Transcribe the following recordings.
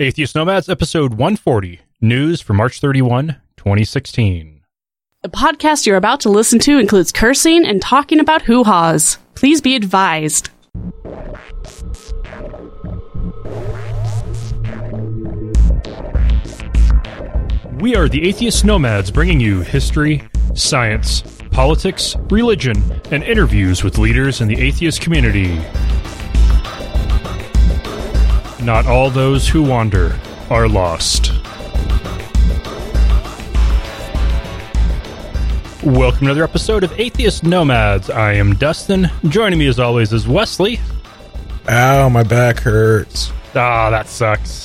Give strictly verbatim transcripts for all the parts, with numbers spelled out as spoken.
Atheist Nomads, episode one forty, news for March thirty-first, twenty sixteen. The podcast you're about to listen to includes cursing and talking about hoo-haws. Please be advised. We are the Atheist Nomads, bringing you history, science, politics, religion, and interviews with leaders in the atheist community. Not all those who wander are lost. Welcome to another episode of Atheist Nomads. I am Dustin. Joining me as always is Wesley. Ow, my back hurts. Ah, that sucks.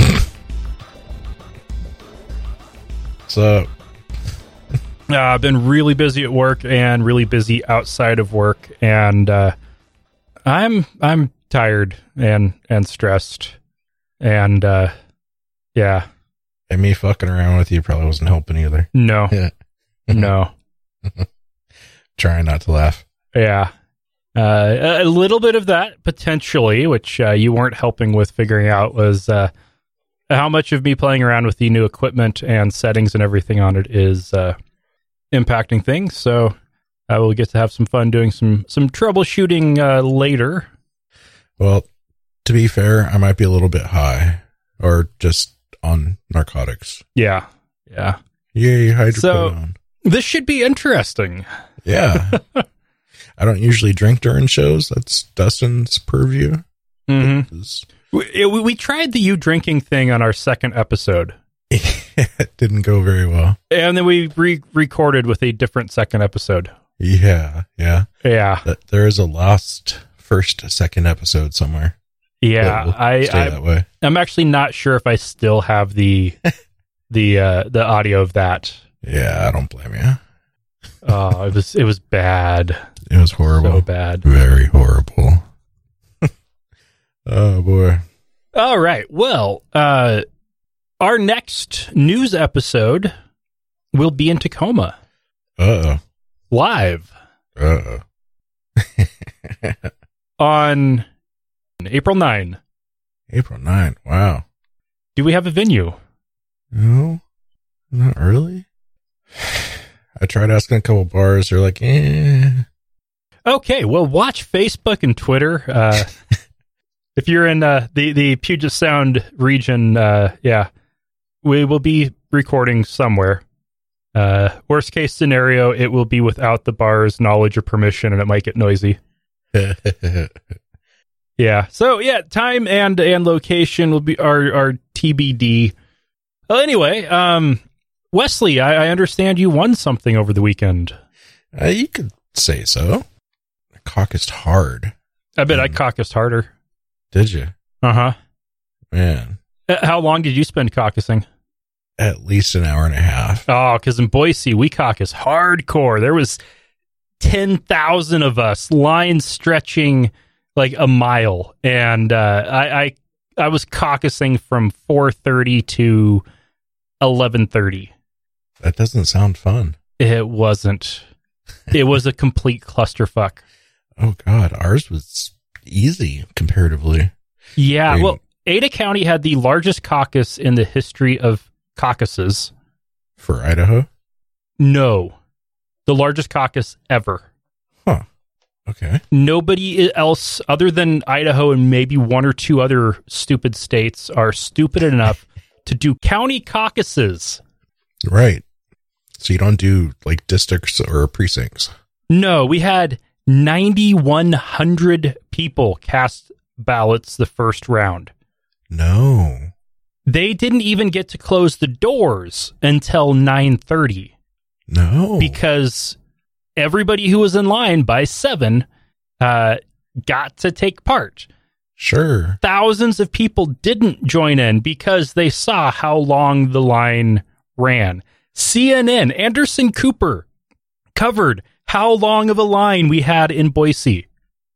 What's up? Uh, I've been really busy at work and really busy outside of work, and uh, I'm I'm tired and and stressed, and uh, yeah. And me fucking around with you probably wasn't helping either. No, Yeah. no. Trying not to laugh. Yeah. Uh, a little bit of that, potentially, which uh, you weren't helping with figuring out, was uh, how much of me playing around with the new equipment and settings and everything on it is uh, impacting things. So I will get to have some fun doing some, some troubleshooting uh, later. Well, to be fair, I might be a little bit high or just on narcotics. Yeah. Yeah. Yay, hydrocodone. So this should be interesting. Yeah. I don't usually drink during shows. That's Dustin's purview. Mm-hmm. Is- We, we, we tried the you drinking thing on our second episode. it didn't go very well. And then we re-recorded with a different second episode. Yeah, yeah. Yeah. Th- There is a lost first, second episode somewhere. Yeah. It will I, stay I, that way. I'm actually not sure if I still have the the uh, the audio of that. Yeah, I don't blame you. Oh, it was it was bad. It was horrible. So bad. Very horrible. Oh, boy. All right. Well, uh, our next news episode will be in Tacoma. Uh-oh. Live. Uh-oh. On April ninth. April ninth. Wow. Do we have a venue? No, not really. I tried asking a couple bars. They're like, eh. Okay. Well, watch Facebook and Twitter. Uh, if you're in uh, the, the Puget Sound region, uh, yeah, we will be recording somewhere. Uh, worst case scenario, it will be without the bar's knowledge or permission, and it might get noisy. Yeah. So yeah, time and and location will be are are T B D. Well, anyway, um, Wesley, I, I understand you won something over the weekend. uh, you could say so. I caucused hard. I bet Um, I caucused harder. Did you? Uh huh. Man, How long did you spend caucusing? at least an hour and a half. Oh, because in Boise we caucus hardcore. There was ten thousand of us, lines stretching like a mile, and uh, I, I I was caucusing from four thirty to eleven thirty. That doesn't sound fun. It wasn't. It was a complete clusterfuck. Oh, God. Ours was easy comparatively. Yeah, I mean- well, Ada County had the largest caucus in the history of caucuses. For Idaho? No, the largest caucus ever. Huh. Okay. Nobody else other than Idaho and maybe one or two other stupid states are stupid enough to do county caucuses. Right. So you don't do like districts or precincts. No, we had nine thousand one hundred people cast ballots the first round. No. They didn't even get to close the doors until nine thirty No. because everybody who was in line by seven uh, got to take part. Sure. Thousands of people didn't join in because they saw how long the line ran. C N N, Anderson Cooper, covered how long of a line we had in Boise.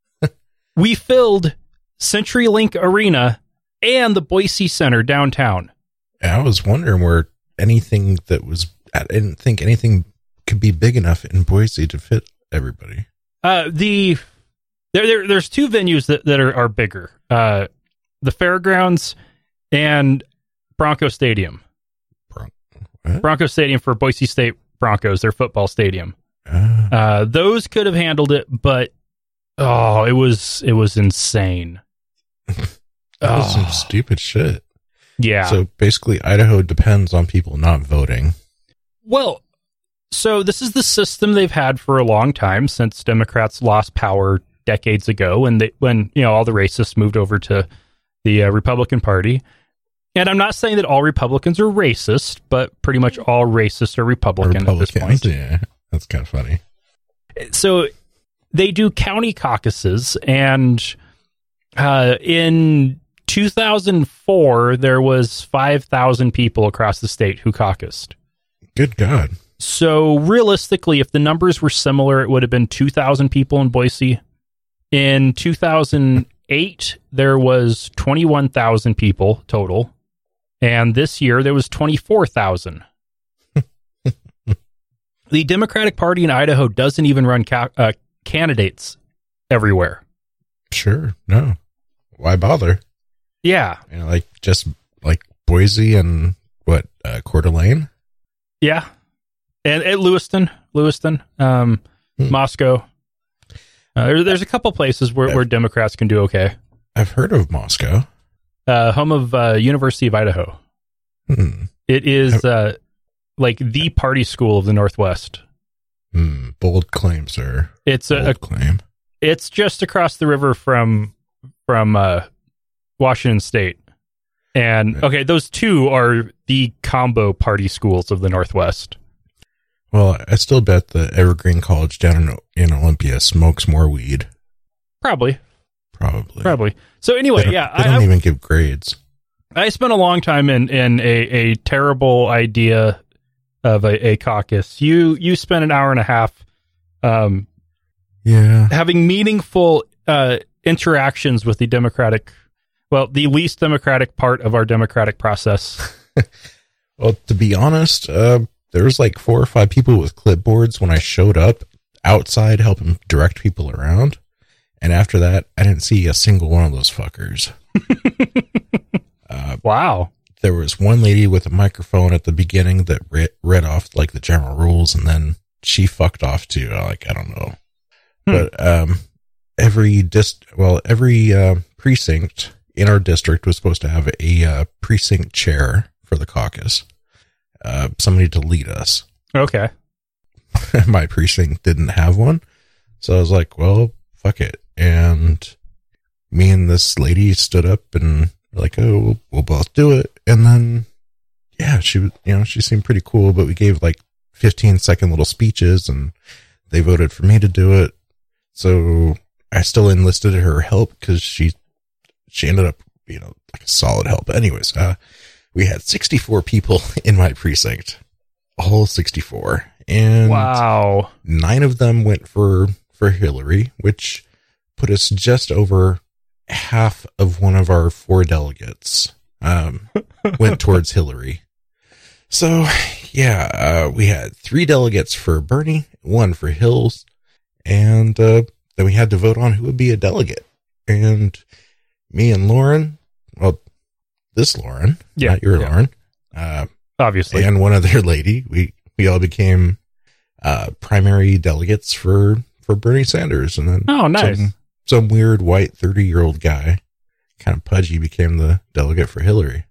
We filled CenturyLink Arena and the Boise Center downtown. I was wondering where anything that was, I didn't think anything could be big enough in Boise to fit everybody. Uh, the there, there there's two venues that, that are, are bigger. Uh, the fairgrounds and Bronco Stadium. Bron- what? Bronco Stadium for Boise State Broncos, their football stadium. Uh, Uh, those could have handled it, but oh, it was it was insane. that was some Oh. stupid shit. Yeah. So basically, Idaho depends on people not voting. Well, so this is the system they've had for a long time since Democrats lost power decades ago, when they when you know all the racists moved over to the uh, Republican Party. And I'm not saying that all Republicans are racist, but pretty much all racists are Republican at this point. Yeah, that's kind of funny. So they do county caucuses, and uh, in two thousand four, there was five thousand people across the state who caucused. Good God. So realistically, if the numbers were similar, it would have been two thousand people in Boise. In two thousand eight, there was twenty-one thousand people total. And this year, there was twenty-four thousand. The Democratic Party in Idaho doesn't even run ca- uh, candidates everywhere. Sure. No. Why bother? Yeah. You know, like just like Boise and what, uh, Coeur d'Alene? Yeah. And at Lewiston, Lewiston, um, Hmm. Moscow. Uh, there, there's a couple places where, where Democrats can do okay. I've heard of Moscow. Uh, home of uh, University of Idaho. Hmm. It is uh, like the party school of the Northwest. Hmm. Bold claim, sir. It's a, Bold a claim. it's just across the river from from uh, Washington State. And okay, those two are the combo party schools of the Northwest. Well, I still bet the Evergreen College down in, in Olympia smokes more weed. Probably, Probably. probably. So They anyway, don't, yeah, they I, don't I, even give grades. I spent a long time in in a, a terrible idea of a, a caucus. You you spent an hour and a half um, Yeah. having meaningful uh, interactions with the Democratic, well, the least Democratic part of our democratic process. Well, to be honest, uh, there was like four or five people with clipboards when I showed up outside helping direct people around. And after that, I didn't see a single one of those fuckers. uh, Wow. there was one lady with a microphone at the beginning that read, read off like the general rules, and then she fucked off too. Like, I don't know. Hmm. But um, every dist, well, every uh, precinct in our district was supposed to have a uh, precinct chair for the caucus. Uh, somebody to lead us. Okay. My precinct didn't have one. So I was like, well, fuck it. And me and this lady stood up and were like, oh, we'll, we'll both do it. And then, yeah, she was, you know, she seemed pretty cool, but we gave like fifteen second little speeches and they voted for me to do it. So I still enlisted her help because she, she ended up, you know, like a solid help. But anyways, uh, we had sixty-four people in my precinct, all sixty-four. And Wow. nine of them went for, for Hillary, which put us just over half of one of our four delegates, um, went towards Hillary. So yeah, uh, we had three delegates for Bernie, one for Hills, and, uh, then we had to vote on who would be a delegate. And me and Lauren, well, this Lauren, Yeah, not your yeah. Lauren, uh, Obviously. and one other lady, we, we all became, uh, primary delegates for, for Bernie Sanders. And then Oh, nice. some, some weird white thirty year old guy, kind of pudgy, became the delegate for Hillary.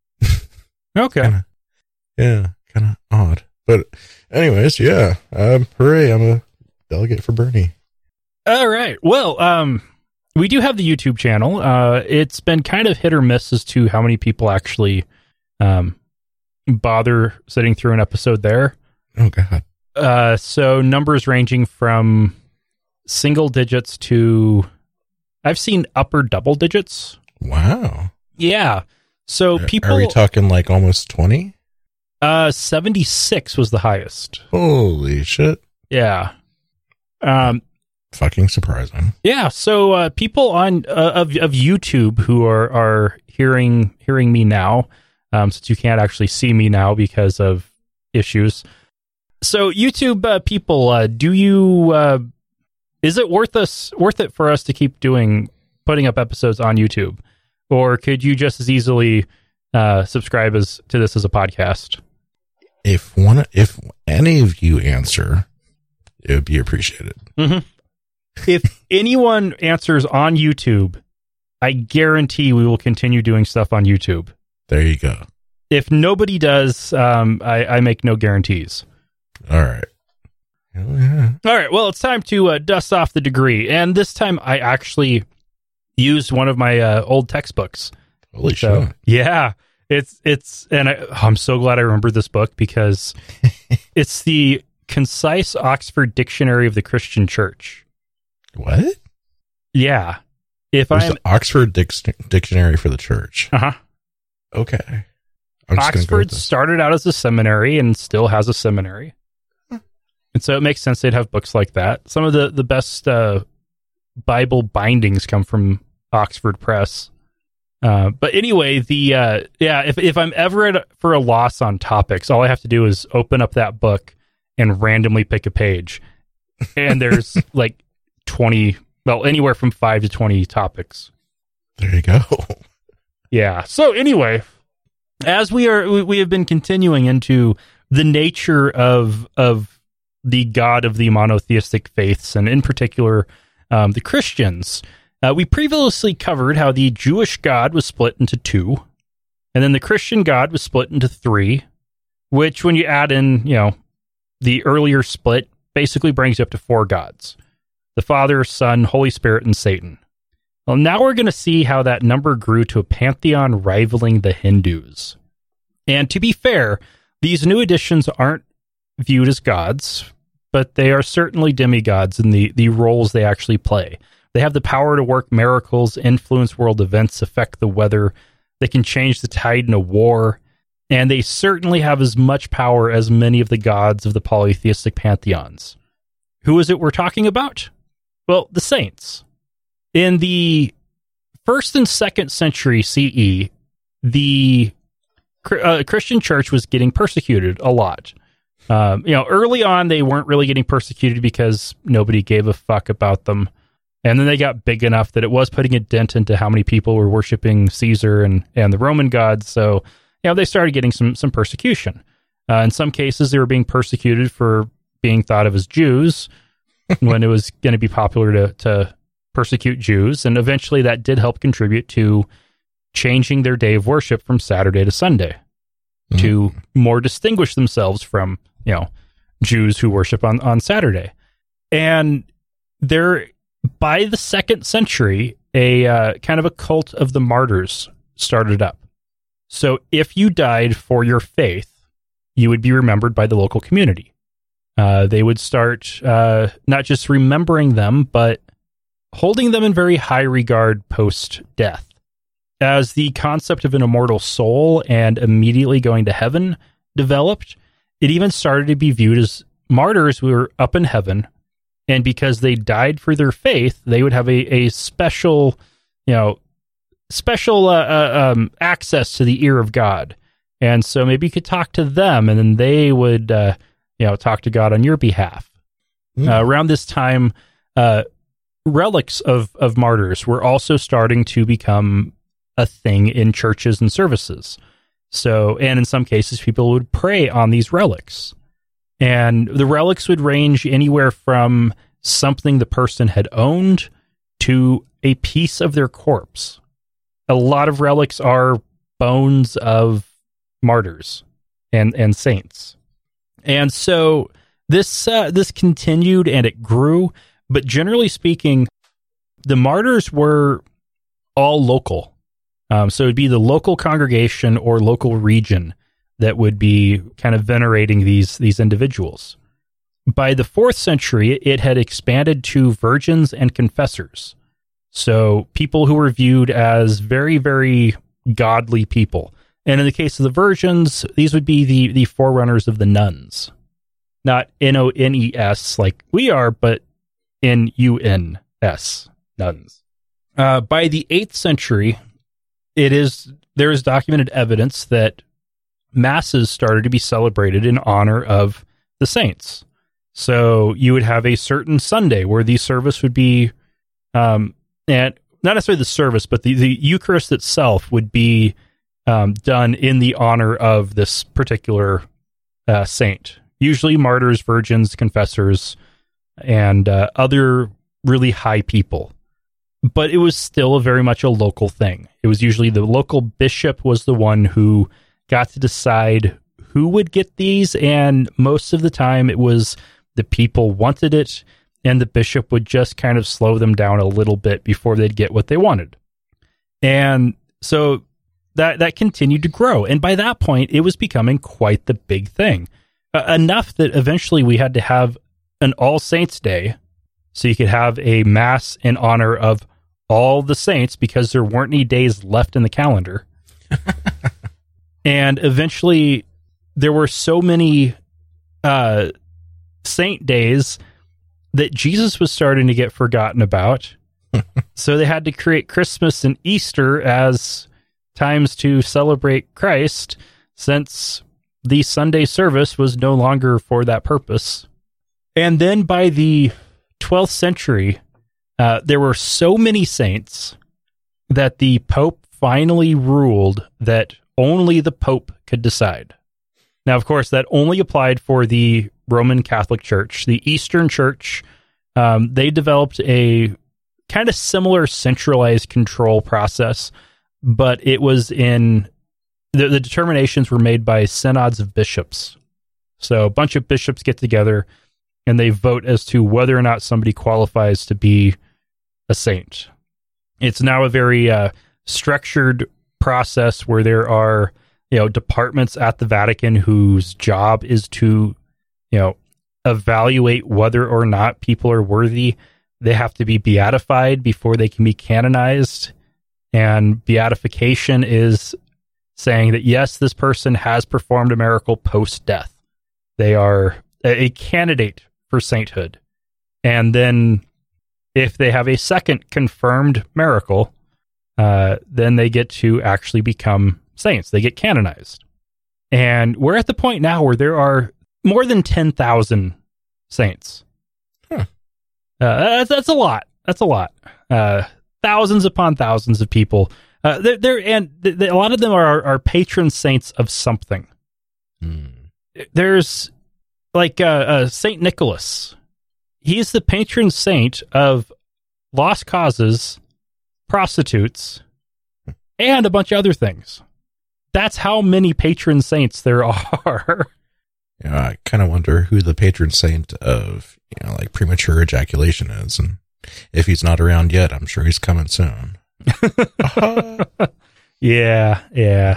Okay. Kinda, yeah, kind of odd. But anyways, yeah, um, hooray, I'm a delegate for Bernie. All right. Well, um, we do have the YouTube channel. Uh, it's been kind of hit or miss as to how many people actually um, bother sitting through an episode there. Oh, God. Uh, so numbers ranging from single digits to, I've seen upper double digits. Wow. Yeah. So Are- people, Are we talking like almost twenty? uh, seventy-six was the highest. Holy shit. Yeah. Um, Fucking surprising. Yeah, so uh, people on uh, of of YouTube who are are hearing hearing me now, um, since you can't actually see me now because of issues. So YouTube uh, people, uh, do you uh, is it worth us worth it for us to keep doing putting up episodes on YouTube, or could you just as easily uh, subscribe as to this as a podcast. If one, if any of you answer, it would be appreciated. Mm-hmm. If anyone answers on YouTube, I guarantee we will continue doing stuff on YouTube. There you go. If nobody does, um, I, I make no guarantees. All right. Hell yeah. All right. Well, it's time to uh, dust off the degree. And this time I actually used one of my uh, old textbooks. Holy so, shit. Yeah. It's, it's, and I, I'm so glad I remembered this book because it's the Concise Oxford Dictionary of the Christian Church. What? Yeah. If There's I'm the Oxford Dic- Dictionary for the Church. Uh huh. Okay. I'm just gonna go with Oxford this. started out as a seminary and still has a seminary. Huh. And so it makes sense they'd have books like that. Some of the, the best uh, Bible bindings come from Oxford Press. Uh, but anyway, the uh, yeah, if if I'm ever at a, for a loss on topics, all I have to do is open up that book and randomly pick a page. And there's like twenty, well, anywhere from five to twenty topics. There you go. Yeah. So anyway, as we are, we, we have been continuing into the nature of of the God of the monotheistic faiths, and in particular, um, the Christians. Uh, we previously covered how the Jewish God was split into two, and then the Christian God was split into three, which, when you add in, you know, the earlier split, basically brings you up to four gods: the Father, Son, Holy Spirit, and Satan. Well, now we're going to see how that number grew to a pantheon rivaling the Hindus. And to be fair, these new additions aren't viewed as gods, but they are certainly demigods in the, the roles they actually play. They have the power to work miracles, influence world events, affect the weather. They can change the tide in a war, and they certainly have as much power as many of the gods of the polytheistic pantheons. Who is it we're talking about? Well, the saints. In the first and second century C E, the uh, Christian church was getting persecuted a lot. Um, you know, early on, they weren't really getting persecuted because nobody gave a fuck about them. And then they got big enough that it was putting a dent into how many people were worshiping Caesar and, and the Roman gods. So, you know, they started getting some, some persecution. Uh, in some cases, they were being persecuted for being thought of as Jews when it was going to be popular to, to persecute Jews. And eventually that did help contribute to changing their day of worship from Saturday to Sunday mm-hmm. to more distinguish themselves from, you know, Jews who worship on, on Saturday. And there, by the second century, a uh, kind of a cult of the martyrs started up. So if you died for your faith, you would be remembered by the local community. Uh, they would start uh, not just remembering them, but holding them in very high regard post-death. As the concept of an immortal soul and immediately going to heaven developed, it even started to be viewed as martyrs who were up in heaven, and because they died for their faith, they would have a, a special, you know, special uh, uh, um, access to the ear of God. And so maybe you could talk to them, and then they would, uh, you know, talk to God on your behalf. Mm. Uh, around this time, uh, relics of, of martyrs were also starting to become a thing in churches and services. So, and in some cases, people would pray on these relics. And the relics would range anywhere from something the person had owned to a piece of their corpse. A lot of relics are bones of martyrs and, and saints. And so this uh, this continued and it grew, but generally speaking, the martyrs were all local. Um, so it'd be the local congregation or local region that would be kind of venerating these these individuals. By the fourth century, it had expanded to virgins and confessors. So people who were viewed as very, very godly people. And in the case of the virgins, these would be the, the forerunners of the nuns. Not N O N E S like we are, but N U N S, nuns. Uh, by the eighth century, it is there is documented evidence that masses started to be celebrated in honor of the saints. So you would have a certain Sunday where the service would be, um, and not necessarily the service, but the, the Eucharist itself would be um, done in the honor of this particular uh, saint. Usually martyrs, virgins, confessors, and uh, other really high people. But it was still very much a local thing. It was usually the local bishop was the one who got to decide who would get these, and most of the time it was the people wanted it, and the bishop would just kind of slow them down a little bit before they'd get what they wanted. And so that that continued to grow, and by that point, it was becoming quite the big thing. Uh, enough that eventually we had to have an All Saints Day, so you could have a mass in honor of all the saints, because there weren't any days left in the calendar. And eventually, there were so many uh, saint days that Jesus was starting to get forgotten about. So they had to create Christmas and Easter as times to celebrate Christ, since the Sunday service was no longer for that purpose. And then by the twelfth century, uh, there were so many saints that the Pope finally ruled that only the Pope could decide. Now, of course, that only applied for the Roman Catholic Church. The Eastern Church, um, they developed a kind of similar centralized control process, but it was in the, the determinations were made by synods of bishops. So a bunch of bishops get together and they vote as to whether or not somebody qualifies to be a saint. It's now a very uh, structured process where there are, you know, departments at the Vatican whose job is to, you know, evaluate whether or not people are worthy. They have to be beatified before they can be canonized. And beatification is saying that, yes, this person has performed a miracle post-death. They are a candidate for sainthood. And then if they have a second confirmed miracle, uh, then they get to actually become saints. They get canonized. And we're at the point now where there are more than ten thousand saints. Huh. Uh, that's, that's a lot. That's a lot. Uh, thousands upon thousands of people. Uh, they're, they're, and th- th- a lot of them are, are patron saints of something. Hmm. There's like uh, uh, Saint Nicholas. He's the patron saint of lost causes, prostitutes, and a bunch of other things. That's how many patron saints there are. Yeah, I kind of wonder who the patron saint of, you know, like premature ejaculation is, and if he's not around yet, I'm sure he's coming soon. yeah, yeah.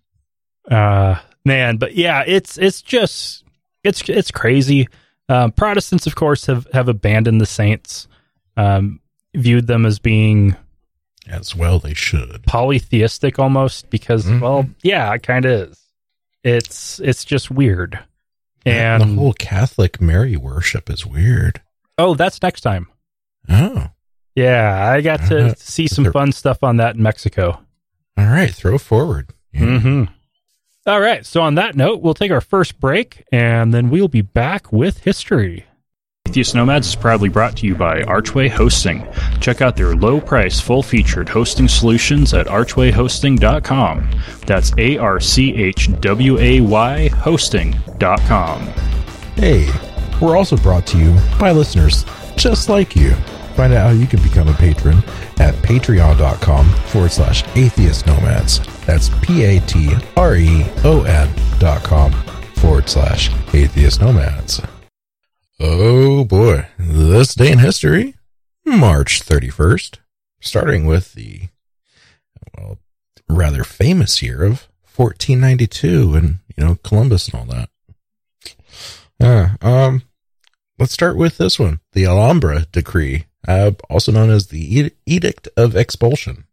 Uh, man, but yeah, it's it's just it's it's crazy. Um, Protestants, of course, have, have abandoned the saints, um, viewed them as being as well they should polytheistic almost, because mm-hmm. well, yeah, it kind of is. It's it's just weird. And the whole Catholic Mary worship is weird. Oh, that's next time. Oh. Yeah, I got to uh, see some fun stuff on that in Mexico. All right, throw forward. Yeah. Mm-hmm. All right, so on that note, we'll take our first break, and then we'll be back with history. Atheist Nomads is proudly brought to you by Archway Hosting. Check out their low-price, full-featured hosting solutions at archway hosting dot com. That's A R C H W A Y hosting dot com. Hey, we're also brought to you by listeners just like you. Find out how you can become a patron at patreon.com forward slash atheist nomads. That's P-A-T-R-E-O-N dot com forward slash atheist nomads. Oh boy, this day in history, March thirty-first, starting with the, well, rather famous year of fourteen ninety-two and, you know, Columbus and all that. Uh, um, let's start with this one, the Alhambra Decree, uh, also known as the Edict of Expulsion.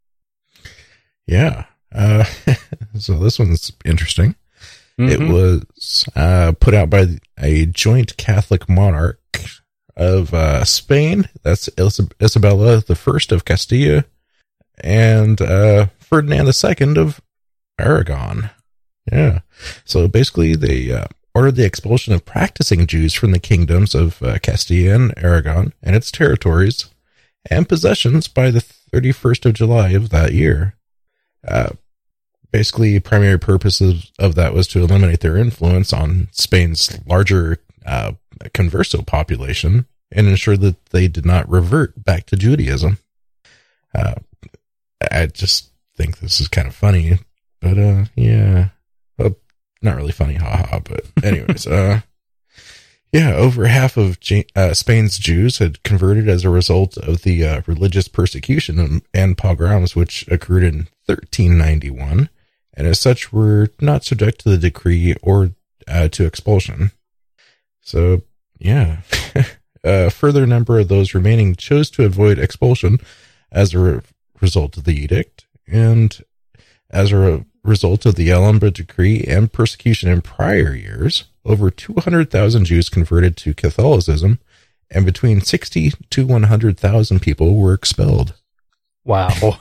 Yeah, uh, so this one's interesting. Mm-hmm. It was uh, put out by a joint Catholic monarch of uh, Spain. That's Isabella the First of Castilla and uh, Ferdinand the Second of Aragon. Yeah. So basically, they uh, ordered the expulsion of practicing Jews from the kingdoms of uh, Castilla and Aragon and its territories and possessions by the thirty-first of July of that year. Uh, basically, primary purposes of that was to eliminate their influence on Spain's larger uh, converso population and ensure that they did not revert back to Judaism. Uh, I just think this is kind of funny, but uh, yeah, well, not really funny, haha. But anyways, uh, yeah, over half of G- uh, Spain's Jews had converted as a result of the uh, religious persecution and, and pogroms, which occurred in thirteen ninety-one, and as such were not subject to the decree or uh, to expulsion. So, yeah, a further number of those remaining chose to avoid expulsion as a re- result of the edict, and as a re- result of the Alhambra decree and persecution in prior years, over two hundred thousand Jews converted to Catholicism, and between sixty to one hundred thousand people were expelled. Wow.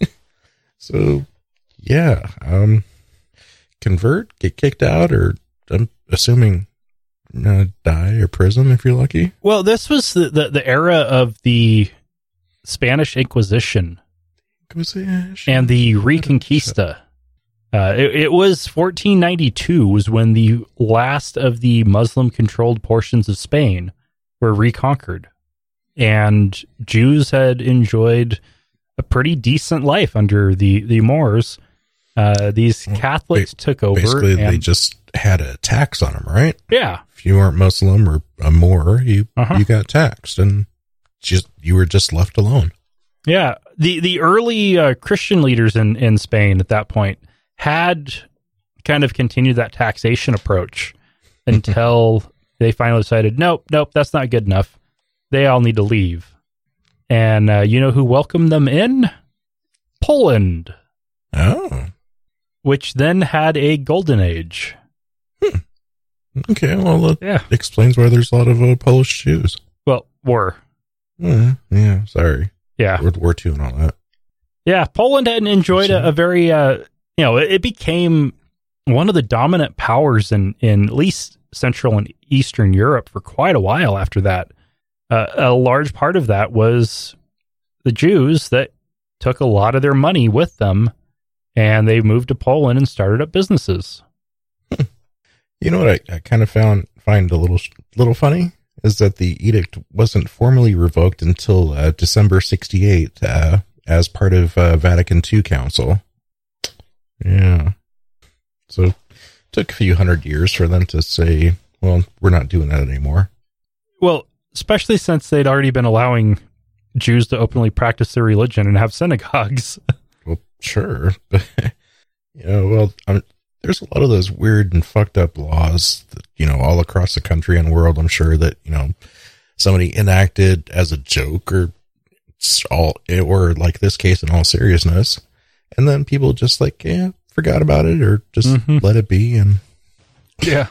So, yeah, um, convert, get kicked out, or I'm assuming uh, die or prison if you're lucky. Well, this was the, the, the era of the Spanish Inquisition Inquisition. and the Reconquista. Uh, it, it was fourteen ninety-two was when the last of the Muslim-controlled portions of Spain were reconquered, and Jews had enjoyed a pretty decent life under the the Moors. Uh, these Well, Catholics ba- took over. Basically, and, they just had a tax on them, right? yeah, If you weren't Muslim or a Moor, you Uh-huh. you got taxed, and just you were just left alone. yeah. The the early uh, Christian leaders in in Spain at that point had kind of continued that taxation approach until they finally decided, nope, nope, that's not good enough. They all need to leave. And uh, you know who welcomed them in? Poland, Oh, which then had a golden age. okay. Well, that Yeah. explains why there's a lot of uh, Polish Jews. Well, were. Uh, yeah, sorry. Yeah. World War Two and all that. Yeah, Poland had enjoyed a, a very, uh, you know, it, it became one of the dominant powers in, in at least Central and Eastern Europe for quite a while after that. Uh, a large part of that was the Jews that took a lot of their money with them, and they moved to Poland and started up businesses. You know what I, I kind of found find a little little funny is that the edict wasn't formally revoked until uh, December sixty-eight uh, as part of uh, Vatican Two Council. Yeah. So it took a few hundred years for them to say, well, we're not doing that anymore. Well, especially since they'd already been allowing Jews to openly practice their religion and have synagogues. Well, sure. But, you know, well, I'm, there's a lot of those weird and fucked up laws that, you know, all across the country and world, I'm sure that, you know, somebody enacted as a joke or it's all, or like this case in all seriousness. And then people just like, yeah, forgot about it or just Mhm. let it be. And Yeah.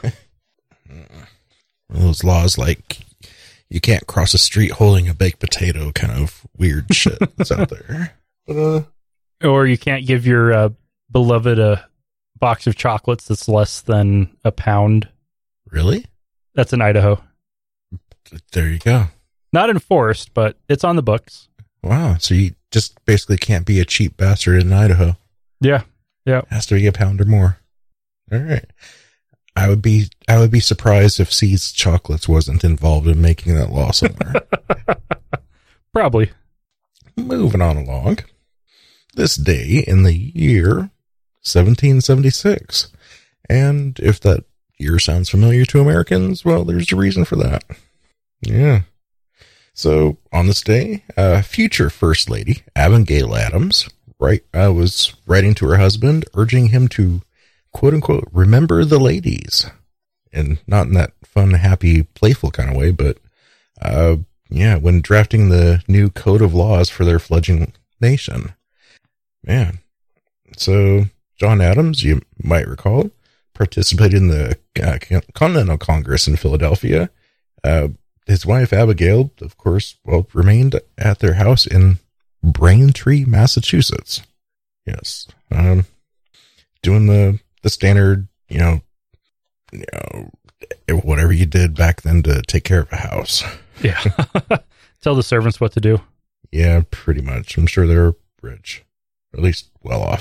those laws like you can't cross a street holding a baked potato kind of weird shit that's out there. But, uh, Or you can't give your uh, beloved a box of chocolates that's less than a pound. really? That's in Idaho. There you go. Not enforced, but it's on the books. Wow. So you just basically can't be a cheap bastard in Idaho. Yeah. It has to be a pound or more. All right. I would be I would be surprised if See's Chocolates wasn't involved in making that law somewhere. Probably. Moving on along. This day in the year seventeen seventy-six. And if that year sounds familiar to Americans, well, there's a reason for that. Yeah. So on this day, uh, future First Lady Abigail Adams right uh, was writing to her husband, urging him to quote unquote remember the ladies, and not in that fun, happy, playful kind of way, but uh, yeah, when drafting the new code of laws for their fledgling nation. Man, so John Adams, you might recall, participated in the uh, Continental Congress in Philadelphia. Uh, his wife, Abigail, of course, well, remained at their house in Braintree, Massachusetts. Yes. Um, doing the, the standard, you know, you know, whatever you did back then to take care of a house. Yeah. Tell the servants what to do. Yeah, pretty much. I'm sure they're rich, or at least well off.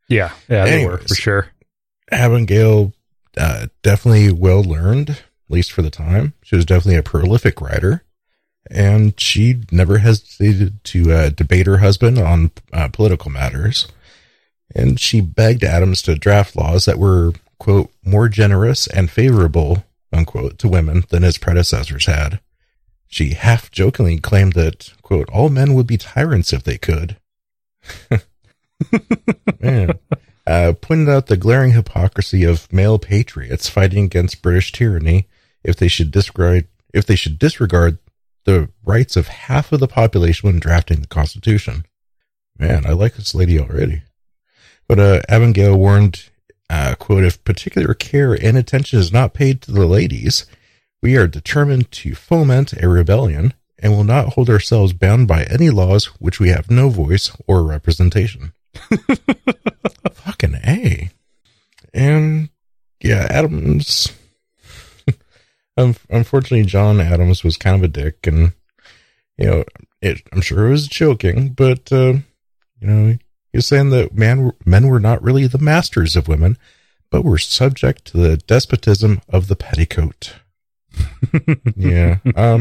Yeah, yeah, they Anyways, were for sure. Abigail, uh, definitely well learned, at least for the time. She was definitely a prolific writer, and she never hesitated to uh, debate her husband on uh, political matters. And she begged Adams to draft laws that were, quote, more generous and favorable, unquote, to women than his predecessors had. She half-jokingly claimed that, quote, all men would be tyrants if they could. Man. Uh, pointed out the glaring hypocrisy of male patriots fighting against British tyranny if they should disregard if they should disregard the rights of half of the population when drafting the Constitution. Man, I like this lady already. But uh, Abigail warned, uh, quote, if particular care and attention is not paid to the ladies, we are determined to foment a rebellion and will not hold ourselves bound by any laws which we have no voice or representation. Fucking A. And yeah, Adams, unfortunately, John Adams was kind of a dick, and you know, it, I'm sure it was joking, but uh, you know, he was saying that man, men were not really the masters of women, but were subject to the despotism of the petticoat. Yeah. Um.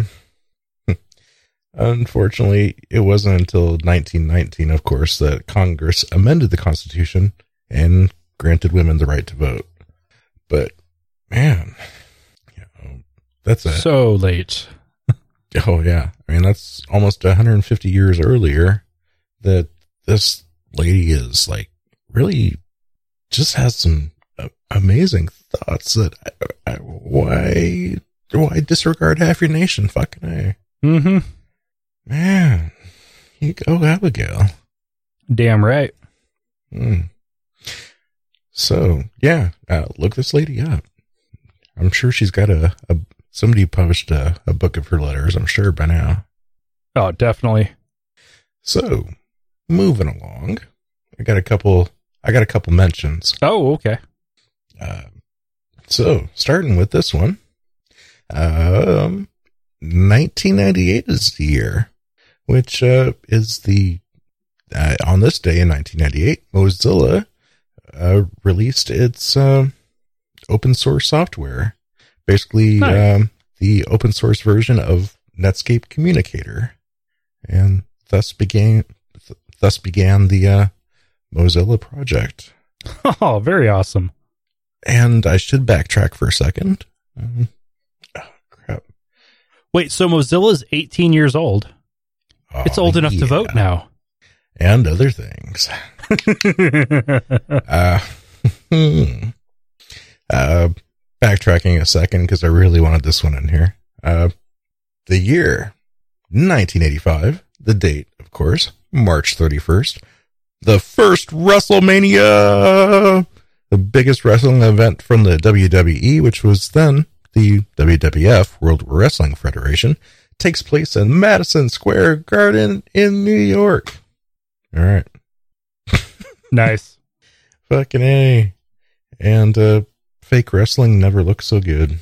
Unfortunately, it wasn't until nineteen nineteen, of course, that Congress amended the Constitution and granted women the right to vote. But, man, you know, that's a... So late. Oh, yeah. I mean, that's almost one hundred fifty years earlier that this lady is, like, really just has some uh, amazing thoughts that I, I, why, why disregard half your nation? Fucking A. Mm-hmm. Man, you go, Abigail. Damn right. Mm. So, yeah, uh, look this lady up. I'm sure she's got a, a somebody published a, a book of her letters, I'm sure, by now. Oh, definitely. So, moving along, I got a couple, I got a couple mentions. Oh, okay. Uh, so, starting with this one, um, nineteen ninety-eight is the year, which uh, is the, uh, on this day in nineteen ninety-eight, Mozilla uh, released its uh, open source software. Basically, nice. um, the open source version of Netscape Communicator. And thus began, th- thus began the uh, Mozilla project. Oh, very awesome. And I should backtrack for a second. Um, oh, crap. Wait, so Mozilla's eighteen years old. Oh, it's old enough yeah. to vote now. And other things. uh, uh, backtracking a second, because I really wanted this one in here. Uh, the year, nineteen eighty-five. The date, of course, March thirty-first. The first WrestleMania! The biggest wrestling event from the W W E, which was then the W W F, World Wrestling Federation, takes place in Madison Square Garden in New York. All right. Nice. Fucking A. And uh, fake wrestling never looked so good.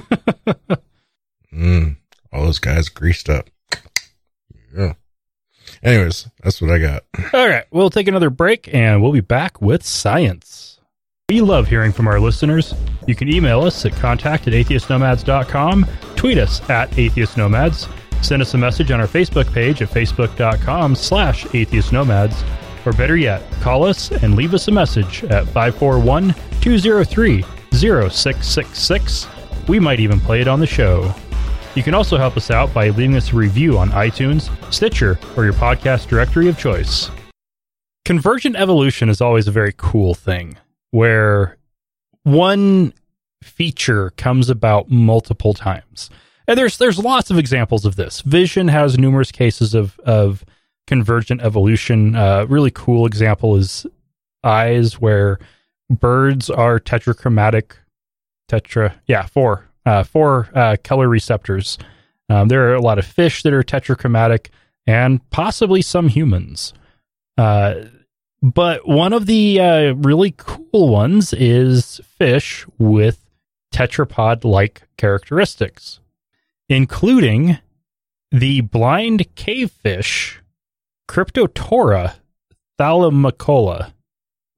mm, all those guys greased up. Yeah. Anyways, that's what I got. All right, we'll take another break, and we'll be back with science. We love hearing from our listeners. You can email us at contact at atheist nomads dot com, tweet us at atheist nomads, send us a message on our Facebook page at facebook.com slash atheist nomads, or better yet, call us and leave us a message at five four one, two zero three, zero six six six. We might even play it on the show. You can also help us out by leaving us a review on iTunes, Stitcher, or your podcast directory of choice. Convergent evolution is always a very cool thing, where one feature comes about multiple times. And there's there's lots of examples of this. Vision has numerous cases of, of convergent evolution. A uh, really cool example is eyes, where birds are tetrachromatic. Tetra, yeah, four. Uh, four uh, color receptors. Um, there are a lot of fish that are tetrachromatic, and possibly some humans. Uh, but one of the uh, really cool ones is fish with tetrapod-like characteristics, including the blind cavefish Cryptotora thalamocola,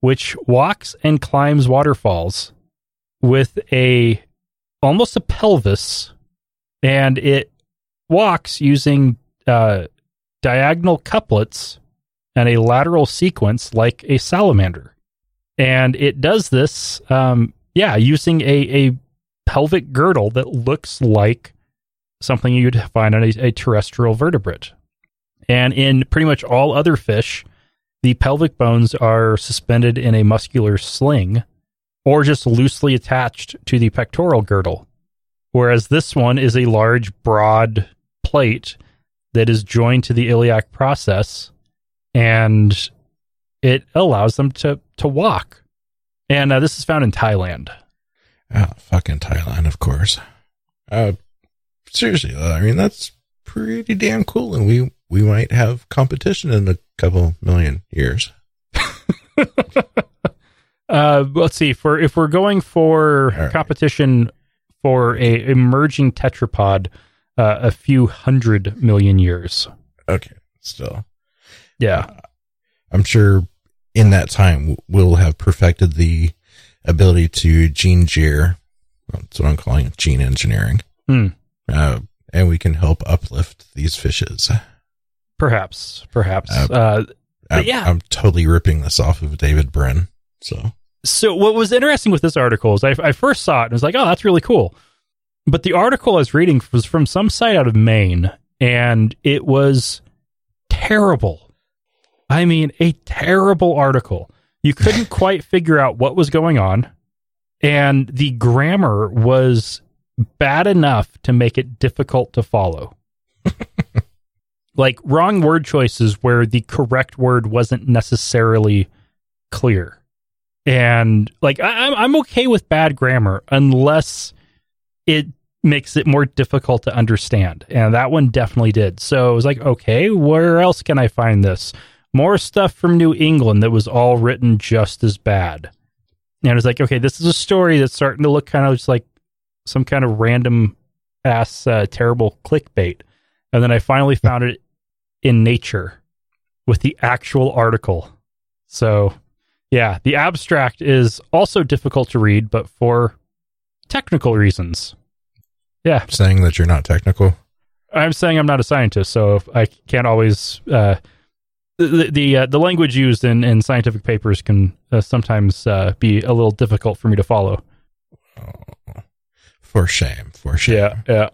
which walks and climbs waterfalls with a almost a pelvis, and it walks using uh, diagonal couplets and a lateral sequence like a salamander. And it does this, um, yeah, using a, a pelvic girdle that looks like something you'd find on a, a terrestrial vertebrate. And in pretty much all other fish, the pelvic bones are suspended in a muscular sling or just loosely attached to the pectoral girdle. Whereas this one is a large, broad plate that is joined to the iliac process, and it allows them to, to walk. And uh, this is found in Thailand. Oh, fucking Thailand, of course. Uh, seriously, though, I mean, that's pretty damn cool, and we, we might have competition in a couple million years. uh, let's see. For if we're going for right. competition for a emerging tetrapod, uh, a few hundred million years. Okay, still. Yeah. Uh, I'm sure in that time we'll have perfected the ability to gene gear. That's what I'm calling it, gene engineering. Hmm. Uh, and we can help uplift these fishes. Perhaps, perhaps. Uh, uh, I'm, yeah. I'm totally ripping this off of David Brin. So, so what was interesting with this article is I, I first saw it and was like, oh, that's really cool. But the article I was reading was from some site out of Maine, and it was terrible. I mean, a terrible article. You couldn't quite figure out what was going on, and the grammar was bad enough to make it difficult to follow. Like wrong word choices where the correct word wasn't necessarily clear. And like, I, I'm I'm okay with bad grammar unless it makes it more difficult to understand. And that one definitely did. So I was like, okay, where else can I find this? More stuff from New England that was all written just as bad. And I was like, okay, this is a story that's starting to look kind of just like some kind of random ass uh, terrible clickbait. And then I finally found it in Nature with the actual article. So yeah, the abstract is also difficult to read, but for technical reasons. Yeah. Saying that you're not technical? I'm saying I'm not a scientist, so I can't always... Uh, the the, uh, the language used in, in scientific papers can uh, sometimes uh, be a little difficult for me to follow. Oh, for shame, for shame. Yeah, yeah.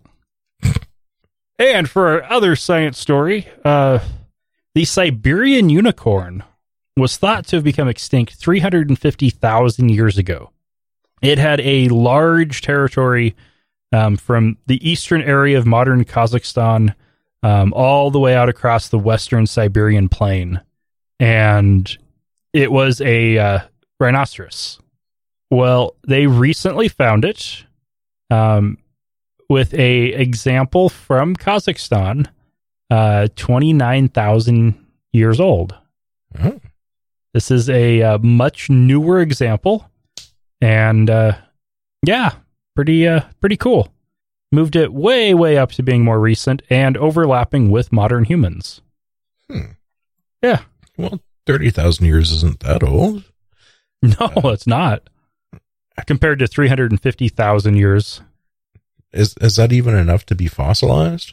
And for our other science story, uh, the Siberian unicorn was thought to have become extinct three hundred fifty thousand years ago. It had a large territory um, from the eastern area of modern Kazakhstan um, all the way out across the western Siberian plain. And it was a uh, rhinoceros. Well, they recently found it um, with a example from Kazakhstan, uh, twenty-nine thousand years old. Oh. This is a uh, much newer example, and uh, yeah, pretty uh, pretty cool. Moved it way, way up to being more recent and overlapping with modern humans. Hmm. Yeah. Well, thirty thousand years isn't that old. No, it's not. Compared to three hundred fifty thousand years. Is is that even enough to be fossilized?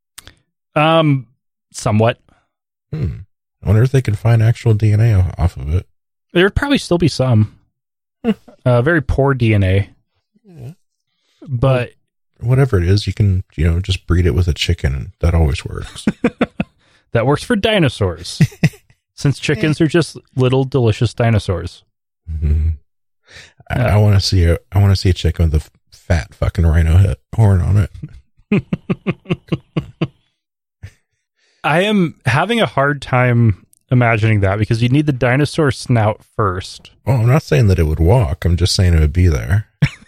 Um, somewhat. Hmm. I wonder if they can find actual D N A off of it. There'd probably still be some. uh, very poor D N A. Yeah. But... Well, whatever it is, you can, you know, just breed it with a chicken, and that always works. That works for dinosaurs. Since chickens are just little delicious dinosaurs. Mm-hmm. I, Uh, I want to see a, I want to see a chicken with a f- fat fucking rhino head horn on it. I am having a hard time imagining that because you need the dinosaur snout first. Oh, I'm not saying that it would walk. I'm just saying it would be there.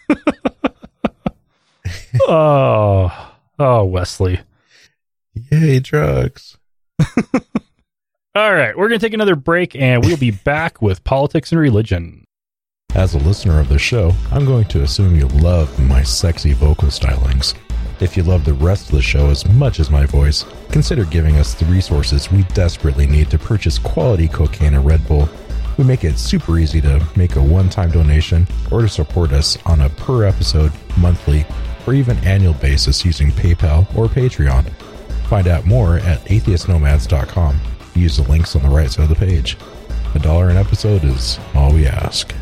oh, oh, Wesley. Yay, drugs. All right, we're going to take another break and we'll be back with politics and religion. As a listener of the show, I'm going to assume you love my sexy vocal stylings. If you love the rest of the show as much as my voice, consider giving us the resources we desperately need to purchase quality cocaine and Red Bull, We make it super easy to make a one-time donation or to support us on a per-episode, monthly, or even annual basis using PayPal or Patreon. Find out more at atheist nomads dot com. Use the links on the right side of the page. A dollar an episode is all we ask.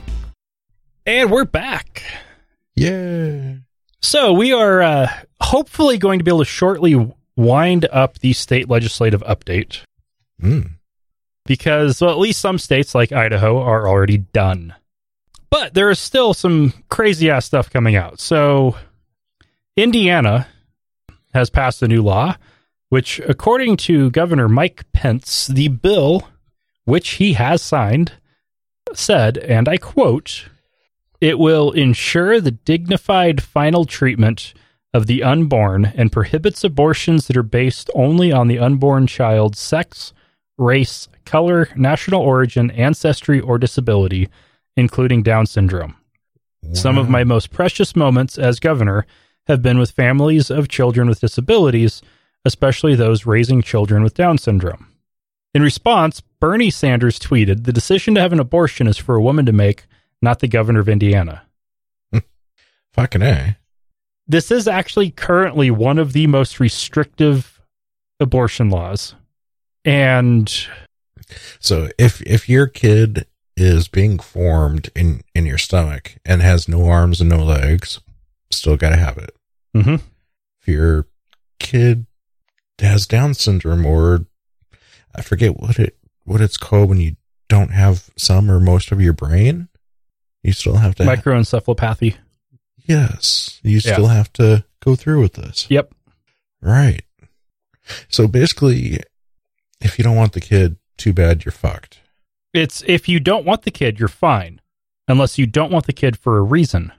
And we're back. Yeah. So we are uh, hopefully going to be able to shortly wind up the state legislative update. Mm. Because, well, at least some states like Idaho are already done. But there is still some crazy-ass stuff coming out. So Indiana has passed a new law, which, according to Governor Mike Pence, the bill, which he has signed, said, and I quote, "It will ensure the dignified final treatment of the unborn and prohibits abortions that are based only on the unborn child's sex, race, color, national origin, ancestry, or disability, including Down syndrome. Wow. Some of my most precious moments as governor have been with families of children with disabilities, especially those raising children with Down syndrome." In response, Bernie Sanders tweeted, "The decision to have an abortion is for a woman to make, not the governor of Indiana." Fucking A. This is actually currently one of the most restrictive abortion laws. And so if if your kid is being formed in, in your stomach and has no arms and no legs, still got to have it. Mm-hmm. If your kid has Down syndrome, or I forget what it what it's called when you don't have some or most of your brain, you still have to microencephalopathy. Ha- yes, you yeah. still have to go through with this. Yep. Right. So basically, if you don't want the kid, too bad, you're fucked. It's if you don't want the kid, you're fine, unless you don't want the kid for a reason.